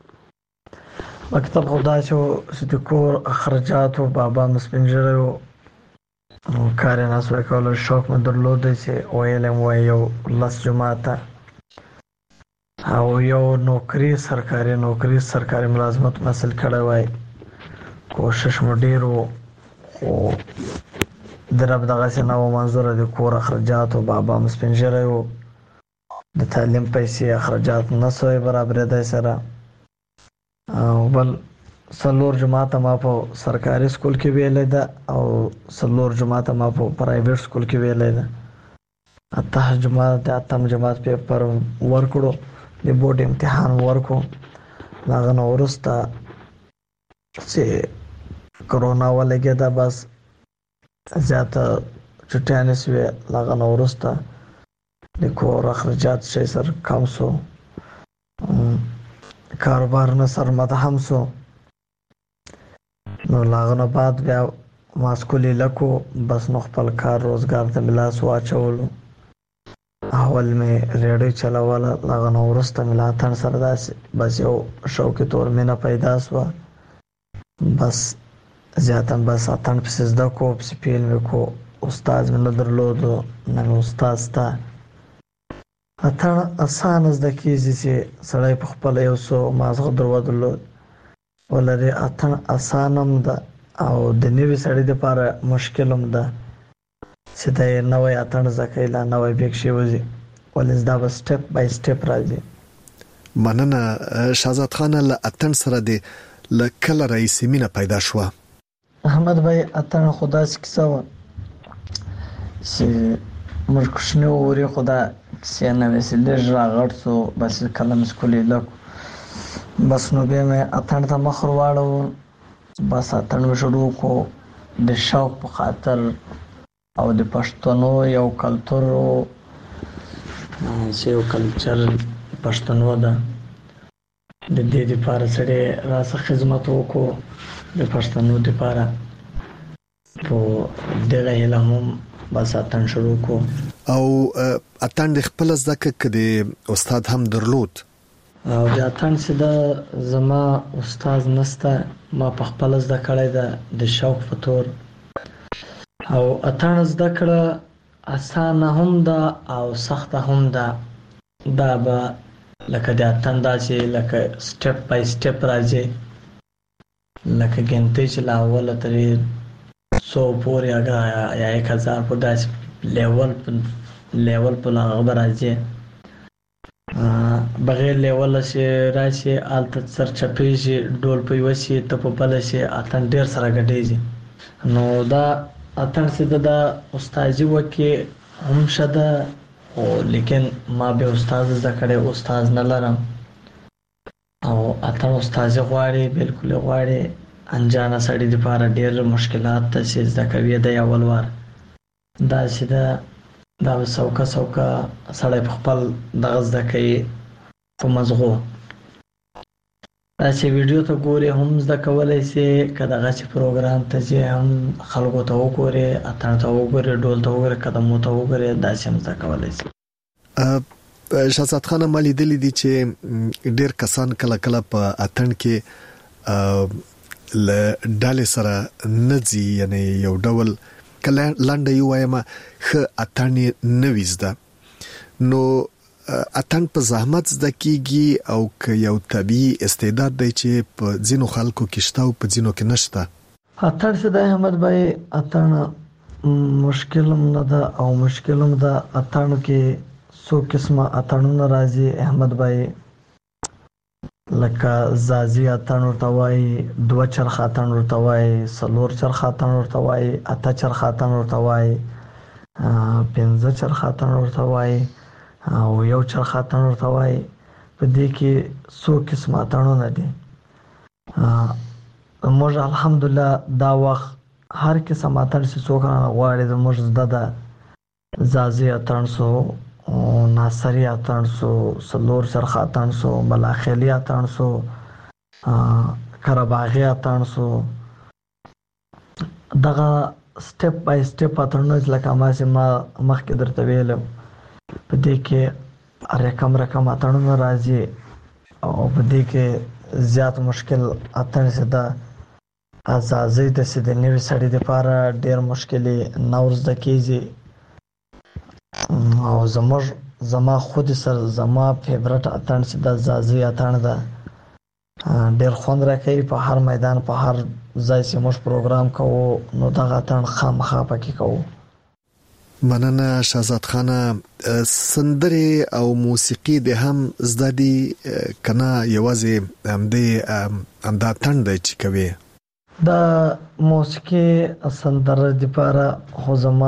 مکتب خدا چې د کور اخراجات او بابا مسپنجره او کار نه سوې کولو شوق مې درلود چې ویلم وای یو لاس جماعته او یو نوکری سرکاري ملازمت حاصل کړی وای. کوشش مو ډیر وو خو درب دغه سنه و منظور د کور اخراجات او بابا مسپنجره او د تعلیم پیسې اخراجات نه سوې برابرې ده سره. او بل سلور جماعت ما په سرکاري سکول کې ویلې ده او سلور جماعت ما په پرایویټ سکول کې ویلې ده. اتم جماعت پیپر ورکړو، د بورډ امتحان ورکو. هغه نو ورسته چې کرونا ولګي دا بس زیاته چټیانې سوې. هغه نو ورسته د کور اخراجات شي سر کم سو، کاروبار نه سر مدهم سو. نو لاغنه بعد بیا ماسکولی لکو بس نو خپل کار روزګار ته ملاس واچولو. اول می ریډیو چلاواله، لاغنه ورسته ملاتن سره داس بس یو شوق تور مینا پیدا سو. بس زیاتن بس اتن پس زده کو پس پیل وکو. استاد من درلودو نن استاد تا اتن اسانه زده کیږي چې سړی په خپل یو سو مازغه درودلو ولري. اتن اسانم ده او د نوې سړی لپاره مشکلم ده چې دا نوې اتن زکایلا نوې بیک شي وځي ولې دا به سټپ بای سټپ راځي. مننه شهزاد خان. له اتن سره د لکل رئیس مینه پیدا شو. احمد بھائی اتن خدا سکسو چې مرکشنه وری خدا سینه وسیله راغړ سو بس کلم سکولې لک بس نو به مې اتن ته مخ ورواړو. بس اتن شروع کو د شوق په خاطر او د پښتنو یو کلچر چې یو کلچر پښتنو ده د دې لپاره سره راځه خدمت وکړو د پښتنو لپاره په دغه علم بس اتن شروع کو او اتن د خپل ځکه کدي استاد هم درلود او د اتن چې دا زما استاد نسته ما په خپل زده کړی ده د شوق فطور او اتن زده کړه اسانه هم ده او سخته هم ده دا به لکه د اتن داسې لکه سټپ بای سټپ راځي لکه ګنټې چې لا اوله ترې 100 پورې یا 1000 په داسې لیول په هغه راځي بغیر لیول شي راشي الته سر چپېږي ډول په وسی ته په بل شي اتن ډیر سره ګډېږي نو دا اتن سید دا استادي وکي هم شده او لیکن ما به استاد زکړې استاد نه لرم او اتن استاد غواړي بالکل غواړي انجانه سړی د لپاره ډیر مشکلات ته چې زکوي د اول وار دا چې دا سوکا سړی په خپل دغه زکوي په مزغو دا چې ویډیو ته ګوري هم زده کولای شي کداغه چې پروګرام ته چې هم خلکو ته وګوري اتن ته وګوري ډول ته وګوري قدمو ته وګوري دا چې هم زده کولای شي شهزاد خان مالي دلی دي چې ډیر کسان کله په اتن کې ل ډالې سره نځي یعنی یو ډول کله لاندې یو وایم خ اتن نويزده نو اتن په زحمت زده کیږي او ک یو طبيعي استعداد دی چې په ځینو خلکو کې شته او په ځینو کې نشته اتن څه د احمد بھائی اتن مشکلم نه ده او مشکلم ده اتن کې څو قسمه اتنونه راځي احمد بھائی لکه زازي اتن ورته وایي 2 چرخ اتن ورته وایي 3 چرخ اتن ورته وایي 8 چرخ اتن ورته وایي 15 چرخ اتن ورته وایي او یو چرخ اتن ورته وایي په دې کې څو قسمه اتنونه دي موږ الحمدلله دا وخت هر قسم اتن چې څوک غواړي د موږ زده ده زازي اتن سو ناصری اتن سو 3 چرخ اتن سو بلاخیلی اتن سو کرباغی اتن سو دغه سټپ بای سټپ اتنونه لکه ما چې ما مخکې درته ویلم په دې کې رقم اتنونه راځي او په دې کې زیات مشکل اتن څه ده ازازي د سیدنی سړی د لپاره ډیر مشکلي نورز د کیږي او زما خود سر زما فیورټ اتن چې د زازي اتن ده ډیر خوند راکوي په هر میدان په هر ځای چې موږ پروګرام کوو نو دغه اتن خامخا پکې کوو مننه شهزاد خان سندري او موسیقي د هم زدادي کنا یوازې همدا تند چې کوي دا موسیقي سندره د لپاره خو زما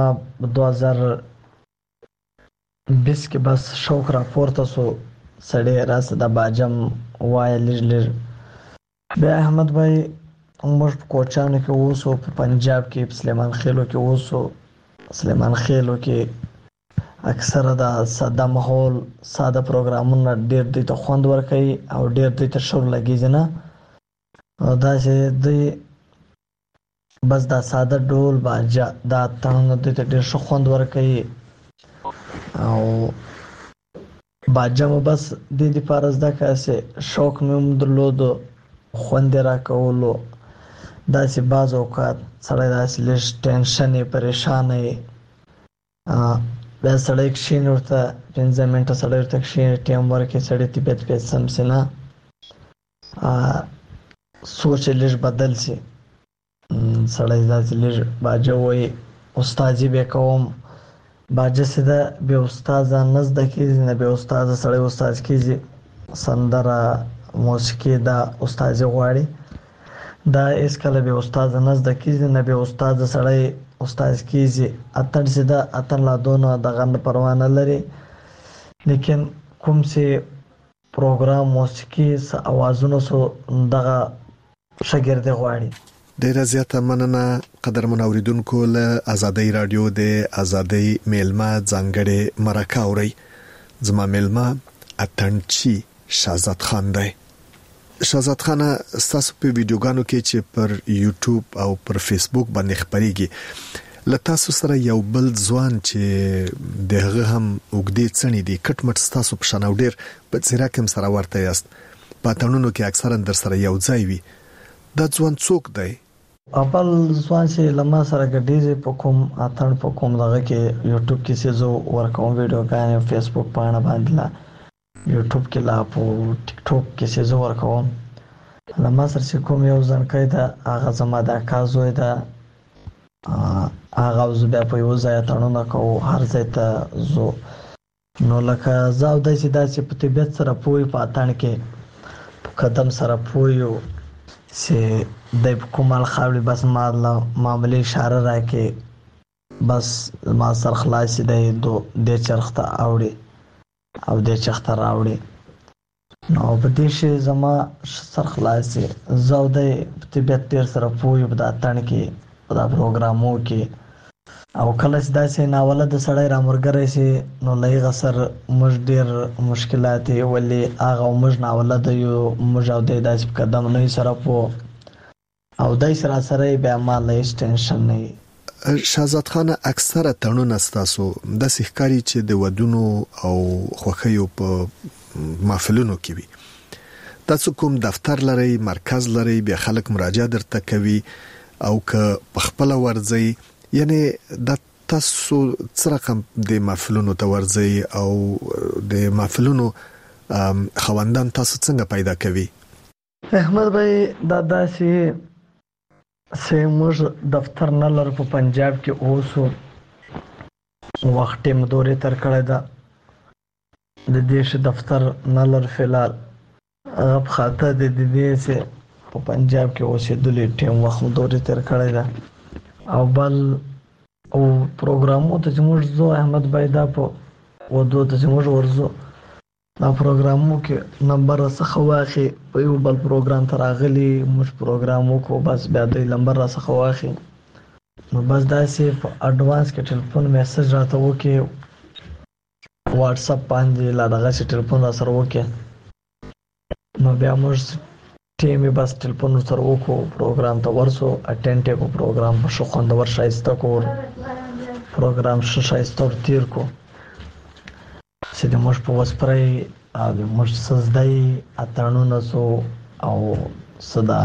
2020 کې بس شوق را پورته سو سړی راس د باجم وای لږ بیا احمد بھائی موږ کوچانو کې ووسو په پنجاب کې سلیمان خېلو کې ووسو سلیمان خېلو کې اکثره دا ساده ماحول ساده پروګرامونه ډېر د خوند ورکوي او ډېر د تشور لګیږي نه دا چې د بس دا ساده ډول باجا دا تنه د ډېر شو خوند ورکوي او باجم بس د دې پارز دا کاسه شوق مې درلود خوند را کولو دا چې باز اوقات سړی داسې لږ ټینشن پریشان بیا سړی کښین ورته 15 منټه سړی ورته کښین ټیم ورکې سړی طبیعت په سم سینا سوچ لږ بدل سي سړی داسې لږ باجه وای استادي به کوم باجه سده به استاد نزد کېږي نه به استاد سړی استاد کېږي سندره موسیقي دا استاد غواړي دا اس کله به استاد نزد کېږي نه به استاد سړی استاد کېږي اتن سده اتن لا دونه دغه پروا نه لري لیکن کوم سي پروګرام موسیقي اوازونو سو دغه شاګرد غواړي ډیره زیاته مننه قدرمن اوریدونکو له آزادۍ رادیو د آزادۍ میلمه ځانګړي مرکه اوري زما ملما اتنچی شهزاد خان دی. شهزاد خان تاسو په ویډیوګانو کې چې پر یوټیوب او پر فیسبوک باندې خبريږي لته سره یو بل ځوان چې دغه هم وګدې څنې دي کټ مټ تاسو په شنو ډیر په څیرا کوم سره ورته یاست پاتانونو کې اکثرا در سره یو ځای وي دا ځوان څوک دی؟ اول ځوان چې لمه سره ګډیږي په کوم اتن په کوم دغه کې یوټیوب کې چې زه ورکوم ویډیوګانې فیسبوک باندې باندې لا یوټیوب کې لا په ټیک ټاک کې چې زه ورکوم لمه سره چې کوم یو ځان کوي دا هغه زما د کازوي دا هغه زه بیا په یو ځای تړونه کوو هر ځای ته زه نو لکه زاو د چې داسې په طبیعت سره پوي په اتن کې قدم سره پویو چې د کومال خاوري بس ما معاملې اشاره راکې بس ما سر خلاص دی د چرخته اوړي او د چرخته راوړي نو په دې شي زما سر خلاص زاو د طبیعت ډیر سره پوي په اتن کې دا پروګرامو کې او کله چې داسې ناوله د سړی رامرګرې شي نو لای غسر مش ډیر مشکلات ولې هغه مش ناوله د یو مجاهد داسې قدم نه سره پو او دای سره بیا ما لایس ټینشن نه. شهزاد خان اکثره تړونه تاسو د سحکاري چې د ودونو او خوخیو په محفلونو کې وي تاسو کوم دفتر لري مرکز لري بیا خلک مراجعه درته کوي او که خپل ورځي یعنی د تاسو څرقم د محفلونو ته ورځي او د محفلونو خوندان تاسو څنګه پیدا کوي؟ احمد بھائی دا داسې سیموز دفتر نه لر په پنجاب کې اوسو وخت مدوري تر کړه دا د دیش دفتر نه لر فلال غب خاطه د دې سه په پنجاب کې اوسې د ټیم وخت مدوري تر کړه دا او بل او پروګرامو ته موږ زو احمد بھائی دا په ودو ته موږ ورزو دا پروګرامو کې نمبر څخه واخی په یو بل پروګرام تر اغلی موږ پروګرامو کو بس بیا د نمبر څخه واخی نو بس دا سي په اډوانس کې ټلیفون میسج راته وکي واتس اپ باندې لا دغه ټلیفون سره وکي نو بیا موږ ټیم بس ټلیفون سره وکړو پروګرام ته ورسو اټینډ کو پروګرام په شو خوندور شایسته کو پروګرام شایسته تیر کو چې د موږ په وسپرای او د موږ سزدای اتانونه سو او صدا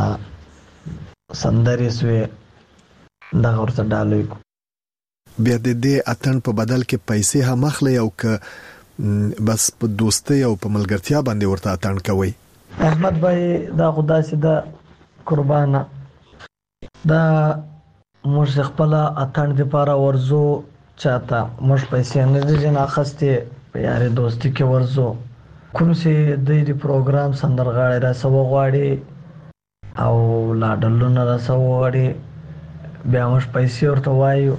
سندري سوې دا ورته ډالوي بیا د دې اتن په بدل کې پیسې هم اخلي او که بس په دوستي او په ملګرتیا باندې ورته اتن کوي؟ احمد بھائی دا خدا سي دا قربانه دا موږ خپل اتن د پاره ورزو چاته موږ پیسې نه دي جنا خسته په یاري دوستي کې ورزو کوم سي د دې پروګرام سندرغاړي را سو غواړي او لا ډلونه را سو غواړي بیا موږ پیسې ورته وایو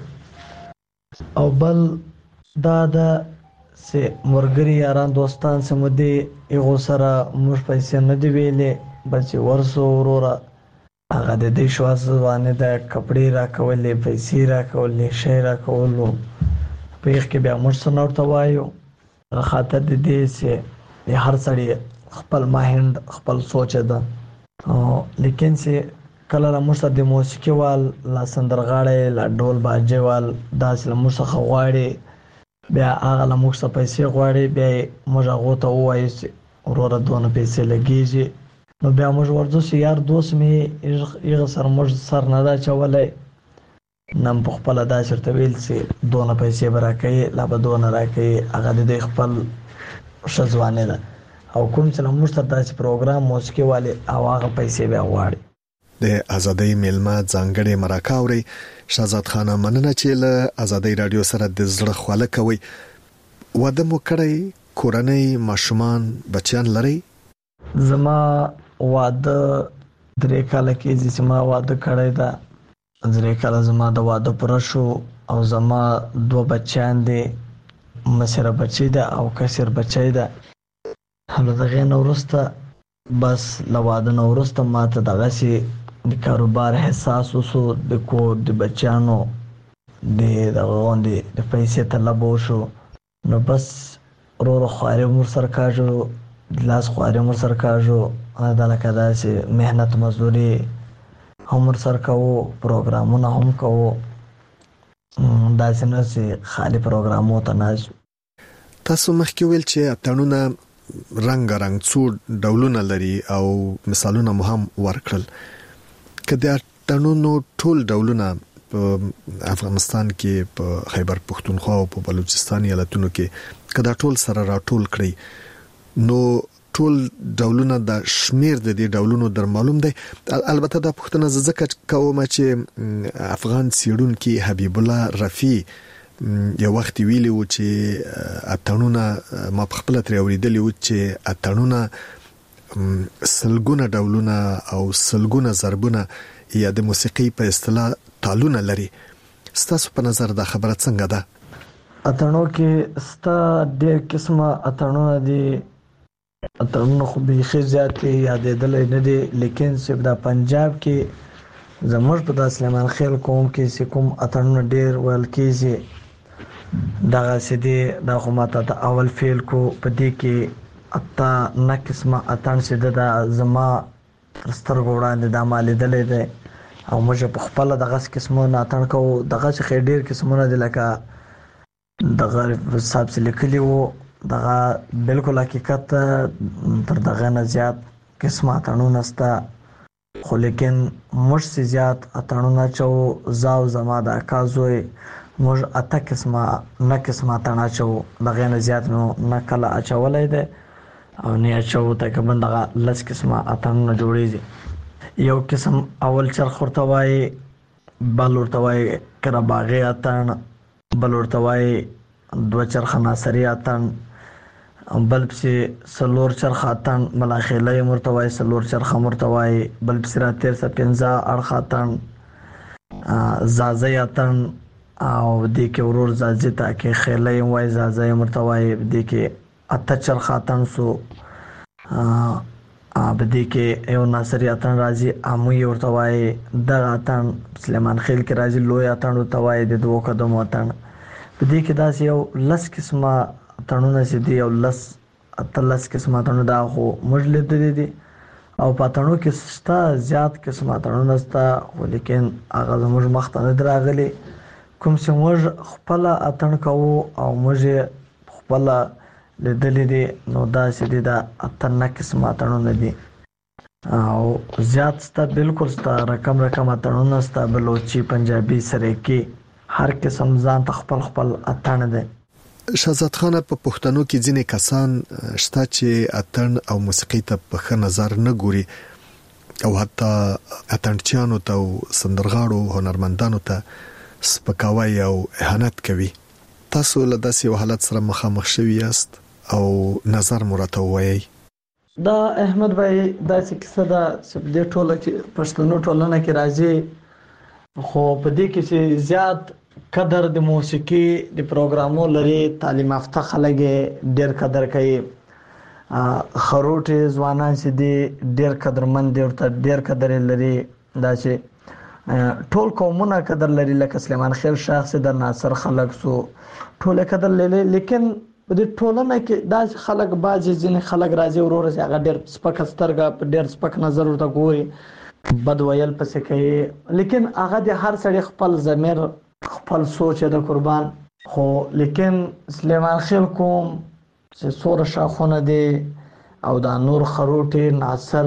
او بل دا سه مرګري یاران دوستان سمدي یو سره موږ پیسې نه دی ویلې بس ورسو وروره هغه د دې شواز باندې د کپڑے را کولې پیسې را کولې شی را کولو په کې بیا موږ سره ورته وایو خاطر دې سه هر سړی خپل ماهند خپل سوچ ده لیکن سه کله موږ د موسیقي وال لا سندرغاړي لا ډول باجه وال داس موږ څخه غواړي بیا هغه موږ څخه پیسې غواړي بیا موږ هغه ته وایو وروره دونه پیسې لګیږي نو بیا موږ ورځو چې یار دوست می یغه سر موږ سر نه دا چولای نن په خپل دا شرط ویل چې دونه پیسې برکې لا به دونه راکې هغه د خپل شزوانه ده او کوم چې موږ ته داسې پروګرام موسیقي والے او هغه پیسې بیا غواړي. د ازادۍ میلمه ځانګړي مرکه اوري شهزاد خان مننه چې له ازادۍ رادیو سره د زړه خواله کوي. واده مو کړی؟ کورنۍ ماشومان بچیان لري؟ زما واده 3 کال کې چې ما واده کړی دا 3 کال زما د واده پر شو او زما 2 بچیان دي مشره بچی ده او کثیر بچی ده هله دغه نورسته بس لواده نورسته ماته دغه سي د کاروبار حساس وسو د کو د بچانو د غوندې د پیسې طلب وشو نو بس رو خواري مر سر کاجو لاس خواري مر سر کاجو دا لکه داسې مهنت مزدوري هم سر کوو پروګرامونه هم کوو داسې نه چې خالي پروګرامو ته نه تاسو مخکې ویل چې اتڼونه رنگ څو ډولونه لري او مثالونه مو هم ورکړل کله اتڼونو ټول ډولونه په افغانستان کې په خیبر پختونخوا او په بلوچستان ایالتونو کې کله ټول سره راټول کړی نو ټول ډولونه د شمیر د دې ډولونو در معلوم دی. البته د پښتنه ځکه کوم چې افغان سیړونکو حبیب الله رفیع یو وخت ویلی و چې اتڼونه ما په خپل تر اوریدلی و چې اتڼونه سلګونه ډولونه او سلګونه ضربونه یا د موسیقي په اصطلاح تالونه لري. ستاسو په نظر دا خبره څنګه ده؟ اتڼو کې ستا ډېر قسمه اتڼونه دي. اتڼونه خو بیخي زیات یادېدلی نه دي لیکن چې د پنجاب کې زموږ په سلیمان خیل قوم کې چې کوم اتڼونه ډېر ویل کېږي دغه سدي دا خو ماته د اول فیل کو په دې کې اته نه قسمه اتڼ چې د زما سترګو وړاندې د مالیدلې ده او موږ په خپل دغه قسمونه اتڼ کوو. دغه چې ډېر قسمونه دي لکه دغه صاحب چې لیکلي وو دغه بالکل حقیقت تر دغه نه زیات قسمه اتڼونه سته خو لیکن موږ چې زیات اتڼونه چو زاو زما د اکا زوی موږ اته قسمه نه قسمه اتڼ اچو دغه نه زیات نو نه کله اچولای دی او نه اچو تقریبا دغه لس قسمه اتڼونه جوړیږي. یو قسم اول چرخ ورته وایي بل ورته وایي کرباغي اتڼ بل ورته وایي دوه چرخه ناصري اتڼ بل پسې سلور چرخه اتڼ ملاخیله ورته وایي سلور چرخه ورته وایي بل پسې را تیر څه پنځه اړخه اتڼ زازي اتڼ او دې کې ورور زازي ته کې خیله وایي زازي ورته وایي دې کې اته چرخه اتڼ سو بده کې یو ناصري اتڼ راځي اموي ورته وایي دغه اتڼ سلیمان خیل کې راځي لوی اتڼ ورته وایي د دوه قدمو اتڼ بده کې داس یو لس قسمه اتڼونه چې دی یو لس اتلس قسمه اتڼونه دا خو موږ لیدلې دي او په اتڼو کې ستا زیات قسمه اتڼونه ستا خو لیکن هغه زموږ مخ ته نه درغلي کوم چې موږ خپل اتڼ کوو او موږ خپل لیدلې دي نو دا چې دی دا اتنه قسمه اتڼونه دي او زیات ستا بالکل ستا رقم اتڼونه ستا بلوچي پنجابي سرایکي هر قسم ځان ته خپل اتڼ دی. شهزاد خان په پښتنو کې ځینې کسان شته چې اتڼ او موسیقي ته په ښه نظر نه ګوري او حتی اتڼچیانو ته او سندرغاړو هنرمندانو ته سپکاوی او اهانت کوي. تاسو له داسې یو حالت سره مخامخ شوي یاست او نظر مرته وایي؟ دا احمد بھائی داسې کیسه ده چې په دې ټوله کې پښتنو ټولنه کې راځي خو په دې کې چې زیات قدر د موسیقي د پروګرامو لري تعلیم یافته خلک ډېر قدر کوي خروټي ځوانان چې دي ډېر قدرمن دي ورته ډېر قدر لري دا چې ټول قومونه قدر لري لکه سلیمان خیل شخص د ناصر خلک سو ټول قدر لري لیکن په دې ټولنه کې دا خلک باځي ځینې خلک راځي ورور هغه ډېر سپک سترګه ډېر سپک نظر ورته ګوري بد ویل پسې کوي لیکن هغه د هر سړي خپل ضمیر خپل سوچ د قربان خو لیکن سلیمان خیل کوم چې سور شاخونه دي او دا نور خروټي ناصر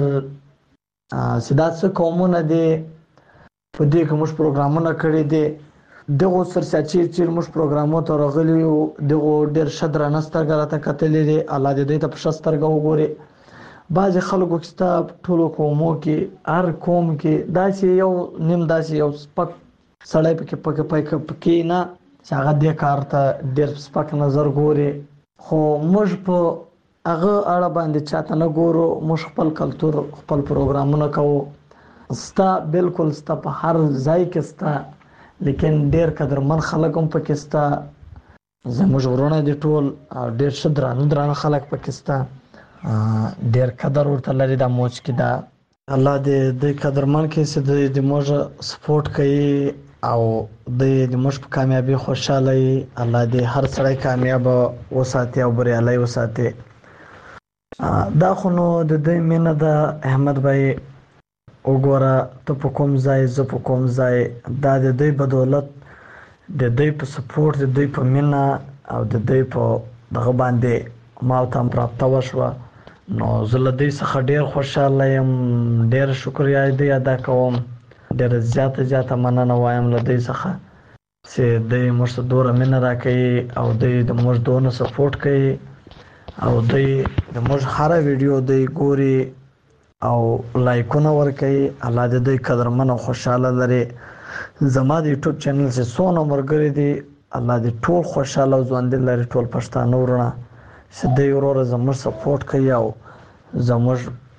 سیدات قومونه دي په دې کې موږ پروګرامونه کړی دي دغه سرساچی چې موږ پروګرامو ته راغلی او دغه ډېر شدره نسترګه راته کتلې دي الله دې ته په شسترګه وګوري بعض خلکو کې ټولو قومو کې هر قوم کې داسې یو نیم داسې یو سپک سړی پکې نه چې هغه دې کار ته ډېر سپک نظر ګوري خو موږ په هغه اړه باندې چاته نه ګورو موږ خپل کلتور خپل پروګرامونه کوو ستا بالکل ستا په هر ځای کې ستا لیکن ډېر قدرمن خلک هم پکې ستا زموږ ورونه دي ټول ډېر ښه درانه خلک پکې ستا ډېر قدر ورته لري دا موج کې دا الله دې قدرمن کې چې د موږ سپورټ کوي او د موږ په کامیابی خوشاله الله دې هر سړی کامیاب وساتي او بریالي وساتي. دا خو نو د دې مینه د احمد بھائی وګوره ته په کوم ځای زه په کوم ځای دا د دې بدولت د دې په سپورټ د دې په مینه او د دې په دغه باندې ما ته پراپته وشوه. نو زه له دې څخه ډېر خوشاله یم، ډېر شکریا دې ادا کوم، ډېر زیاته مننه وایم له دې څخه چې دې موږ ته دومره مینه راکوي او دې د موږ دونه سپورټ کوي او دې د موږ هره ویډیو دې ګوري او لایکونه ورکوي. الله دې قدرمن او خوشاله لري. زما د یوټیوب چینل چې څونه ملګري دي الله دې ټول خوشاله او ژوند لري، ټول پښتانه ورونه چې دې وروره زموږ سپورټ کوي او زموږ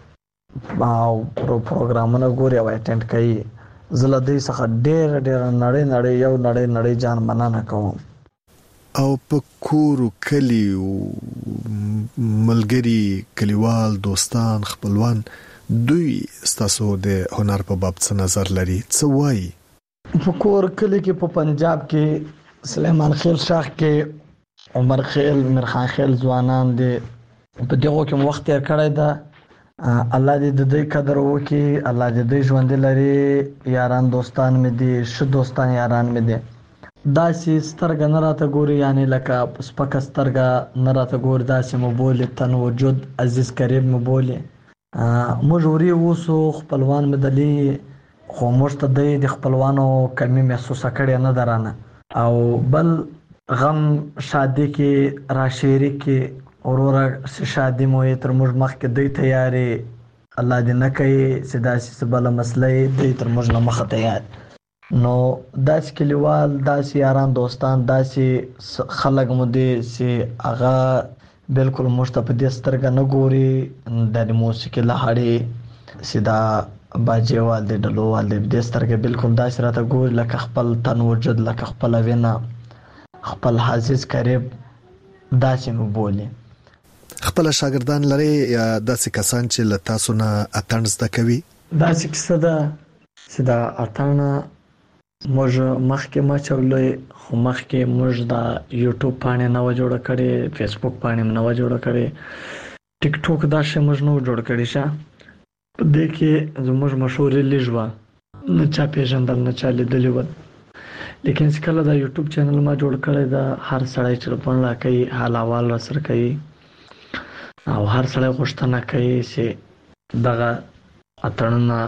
پروګرامونه ګوري او اټینډ کوي. زه له دې څخه ډېر نړۍ یو نړۍ جان مننه کوم. او په کور کلی ملګری کلیوال دوستان خپلوان دوی ستاسو د هنر په باب څه نظر لري؟ څه وایي؟ په کور کلی کې په پنجاب کې سلیمان خیل شاخ کې عمر خیل مرخان خیل ځوانان دي په دغه کې وخت تیر کړی دا. الله دې د دې قدر وکړي، الله دې دې ژوند لري. یاران دوستان مې دي، ش دوستان یاران مې دي. داسې سترګه نه راته ګوري، یعنی لکه سپکه سترګه نه راته ګوري، داسې مو بولي تن وجود عزیز قریب مو بولي. موږ وري اوسو خپلوان مې دلی خو موږ ته د خپلوانو کمی محسوسه کړې نه درانه. او بل غم شادي کې راشيري کې اوروره شادي مو تر موږ مخکې دی تیاری الله دې نه کوي چې داسې بل مسله دی تر موږ نه مخه تیار. نو داسې کلیوال داسې یاران دوستان داسې خلک مو دي چې هغه بالکل موږ ته په دې سترګه نه ګوري. د موسیقي لهړې سیدا باجیوال د ډلووال د دې سترګه بالکل داسې راته ګوري لکه خپل تن وجود، لکه خپل وینا، خپل عزیز قریب داسې مو بولي. خپل شاګردان لري یا داسې کسان چې له تاسو نه اتڼ زده کوي؟ داسې کیسه ده چې دا اتڼ موږ مخکې ما چولې خو مخکې موږ دا یوټیوب باندې نو جوړ کړي، فیسبوک باندې نو جوړ کړي، ټیک ټاک دا شی موږ نو جوړ کړي شه. په دې کې زموږ مشهور لیژوا نه چا پیژندل نه چا لیدلی و، لیکن کله دا یوټیوب چینل ما جوړ کړی دا هر سړی ټلیفون راکوي، حال احوال را سره کوي او هر سړی غوښتنه کوي چې دغه اتڼونه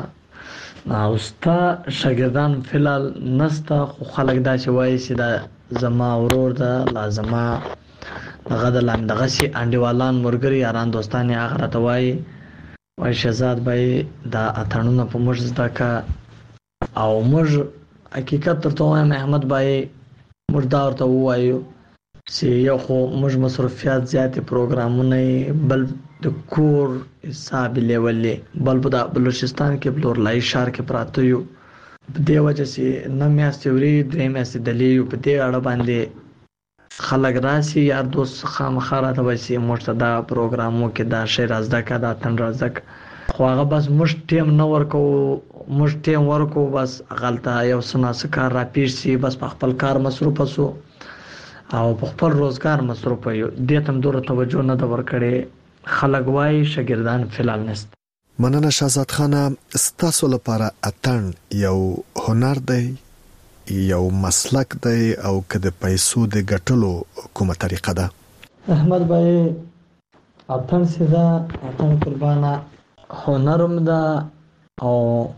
او ستا شاګردان فلال نستا خو خلک دا چې وایي چې دا زما ورور ده لازمه دغه د لاندغه سي انډیوالان مرګري یاران دوستان یې هغه راته وایي شهزاد بھائی دا اتڼونه په موږ زده کا او موږ حقیقت ترته وایم احمد بھائی موږ دا ورته وایو چې یو خو موږ مصرفیات زیاتې پروګرامونه بل د کور حساب لیولې بل په بلوچستان کې بلورلای شهر کې پراته یو په دې وجه چې نه میاشتې وري درې میاشتې دلی یو په دې اړه باندې خلک راسي یار دوست خامخا راته وایي چې موږ ته دا پروګرامو کې دا شی رازده کا دا تن رازده خو هغه بس موږ ټیم نه ورکو، موږ ټیم ورکو بس غلطه یو سناسه کار را پیښ شي بس په خپل کار مصروف اوسو او په خپل روزګار مصروف یو دې تم دوره توجه نه د ورکړي. خلک وایي شاګردان فلال نست. مننه شهزاد خان، ستاسو لپاره اتڼ یو هنر دی یو مسلک دی او که د پیسو د ګټلو کومه طریقه ده؟ احمد بھائی اتڼ سیدا اتڼ قربانه هنرم ده او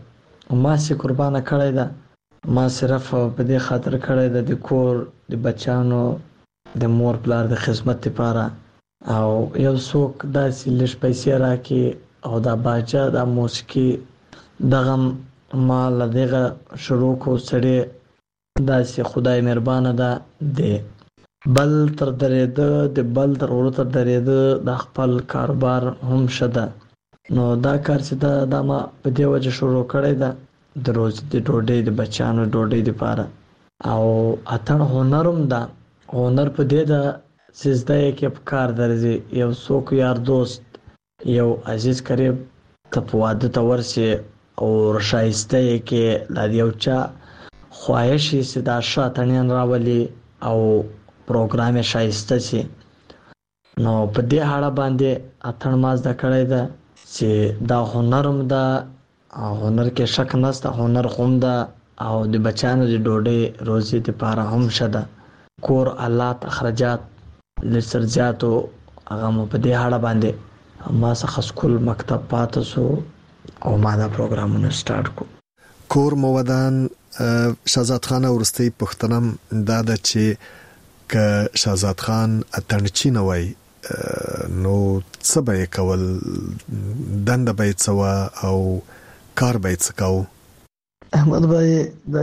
ما سي قربانه کړی ده. ما صرف په دې خاطر کړی ده د کور د بچانو د مور پلار د خدمت لپاره او یو څوک داسې لږ پیسې راکړي او دا باجه دا موسیقي دغه ما له دغه شروع کو سړی داسې خدای مهربانه ده د بل تر درېده د بل تر ورو تر درېده د خپل کاروبار هم شده. نو دا کار چې دا ما په دې وجه شروع کړی ده د روز د ډوډۍ د بچانو ډوډۍ لپاره او اتڼ هنرم ده. هنر په دې ده چې زده یې کې په کار درځي یو څوک یار دوست یو عزیز قریب ته په واده ته ورسي او شایسته یې کې لا یو چا خواهش چې دا شاتنین راولي او پروګرام شایسته شي. نو په دې اړه باندې اتن ماز د کړی ده چې دا هنرم ده، هنر کې شک نشته، هنر خوم ده او د بچانو د ډوډۍ روزي لپاره هم شته. کور آلات اخراجات لسرجاتو هغه مو په دې اړه باندې ما څخه سکول مکتب پاتې سو او ما دا پروګرامونه سٹارټ کو. کور مودان شهزاد خان ورستی پښتنم دا د چې ک شهزاد خان اتنچی نه وای نو څه به کول، دند به څوا او کار به څه کاو؟ احمد بھائی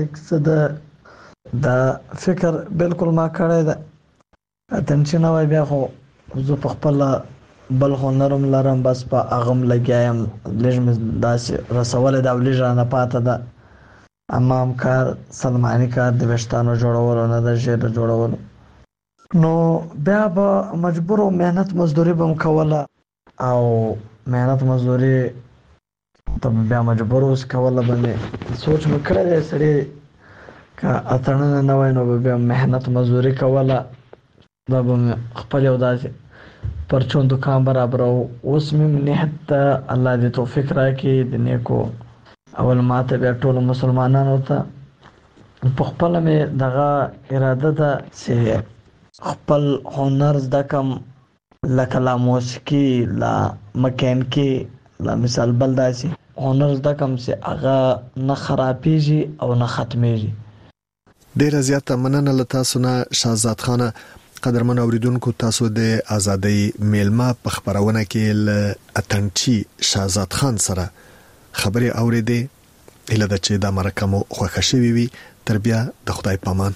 دا فکر بالکل ما کړی ده. اتنچی نه وای بیا خو زه په خپل بل هنرم لرم، بس په اغم لګیایم لږ مې داسې رسوله دا ولې نه پاته ده. امام کار سلمانی کار د وشتانو جوړولو نه د ژبه جوړولو، نو بیا به مجبور مهنت مزدوري به کوله او مهنت مزدوري ته بیا مجبور اوس کوله. باندې سوچ مې کړی دی سړی که اتڼونه نه وای نو بیا مهنت مزدوري کوله، دا به خپل یو داسې پرچون دکان برابر. اوس مې نیت الله دې توفیق راکړي د نیکو. اول ماته بیا ټول مسلمانانو ته په خپل مې دغه اراده ده چې خپل هنر زده کم، لکه لا موسیقي، لا مکانیکي، لا مثال بل داسې هنر زده کم چې هغه نه خرابېږي او نه ختمېږي. ډیره زیاته مننه له تاسو نه شهزاد خان. قدرمن اوریدونکو، تاسو د ازادۍ میلمه په خبرونه کې ل اتنچی شهزاد خان سره خبرې اوریدې. اله د چې دا مرکه مو خوښه شوي وي. تر بیا د خدای پامان.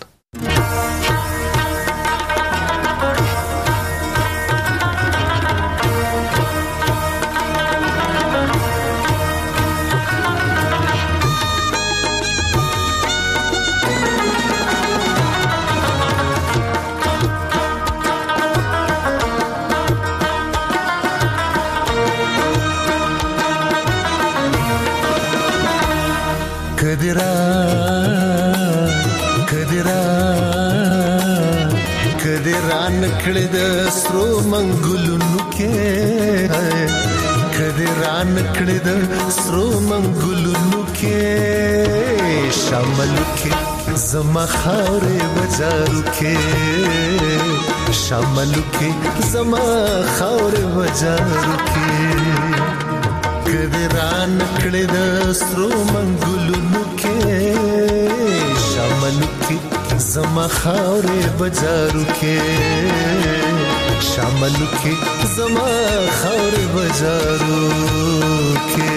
کدران کړه د سرو منګلونو کې، کدران کړه د سرو منګلونو کې، شامل کې زما خاورې بازارو کې، شامل کې زما خاورې بازارو کې، کدران کړه د سرو منګلونو کې، شامل کې زما خاورې بازارو کې، شامل کې زما خاورې بازارو کې.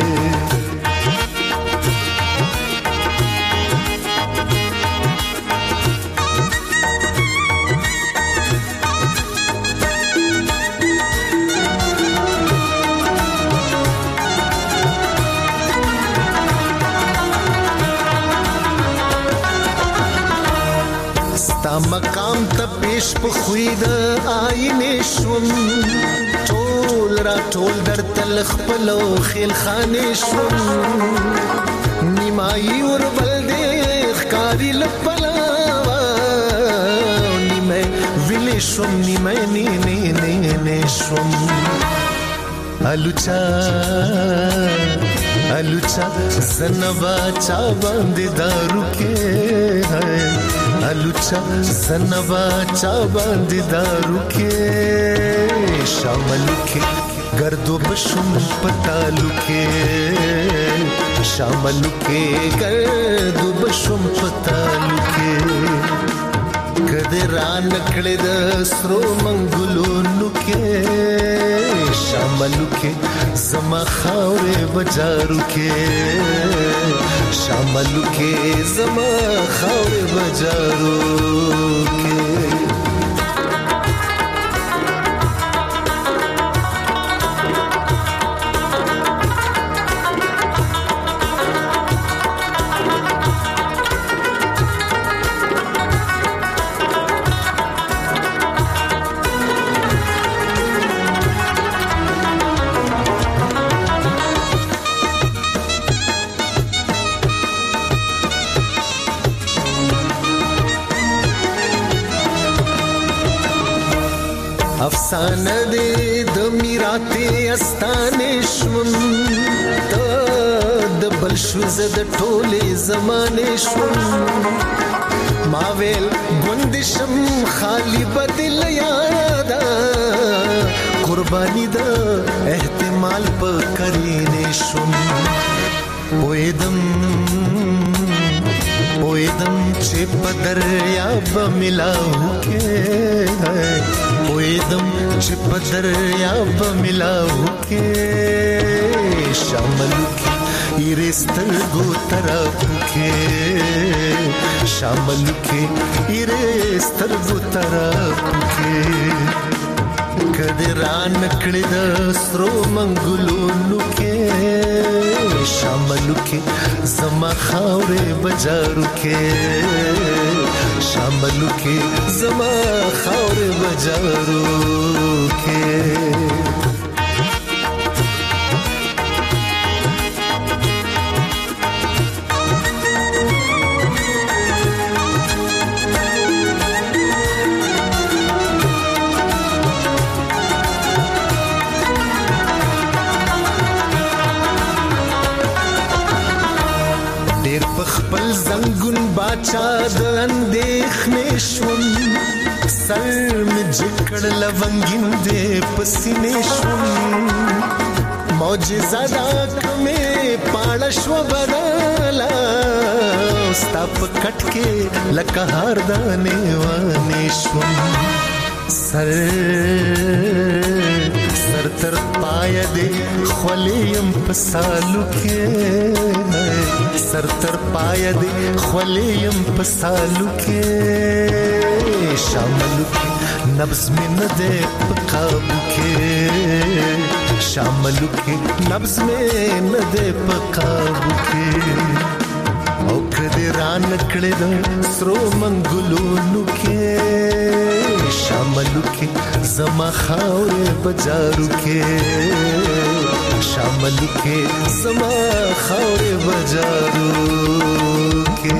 مقام ته پیش په خوید آینه شوم، ټول را ټول در تل خپل خیل خانه شوم، نیمای ور بل دې ښکاری لپلا نیمه ویلې شوم، نیمه نه شوم. الوچا الوچا زنبا چا باندې دارو کې، الوچا زنبا چا باندې دارو کې، شامل کې گردو بشم پتالو کې، شامل کې گردو بشم پتالو کې، کدران کړه د سرو منګلونو کې، شامل کې زما خاورې بازارو کې، شامل کې زما خاورې بازارو کې. افسانه دې د میراته استانه شوم د بل شو زد ټوله زمانه شوم ما ویل ګوندشم خالی بدل یادا قربانی دا احتمال په کرینه شوم پویدم چې په دریاب ملاو کې پویدم چې په دریاب ملاو کې شامل کې ایرستر گو طرف کې شامل کې ایرستر گو طرف کې کدی ران کړی د سترو منګلونو کې شاملو کې زما خاورې بجارو کې شاملو کې زما خاورې بجارو کې خپل زنګون باچا د اندېښنې شوم سر می جکړ لونګین دې پسینې شوم معجزه دا کمه پاړه شو بدلا ستا په کټ کې لکه هار دانې وانې شوم سر تر پای دې خولیم پسالو کې سر تر پای دې خولیم پسالو کې شامل کې نبض میں نه دې پقابو کې شامل کې نبض میں نه دې پقابو کې او کدی ران کړه د سرو منګلونو کې شامل کې زما خاورې بجارو کې شامل کې زما خاورې بجارو کې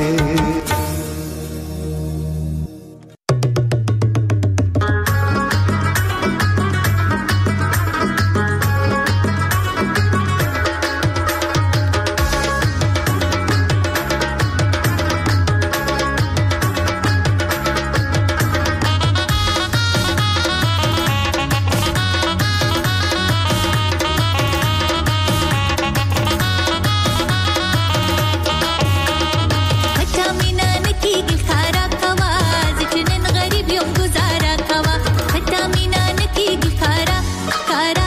Cara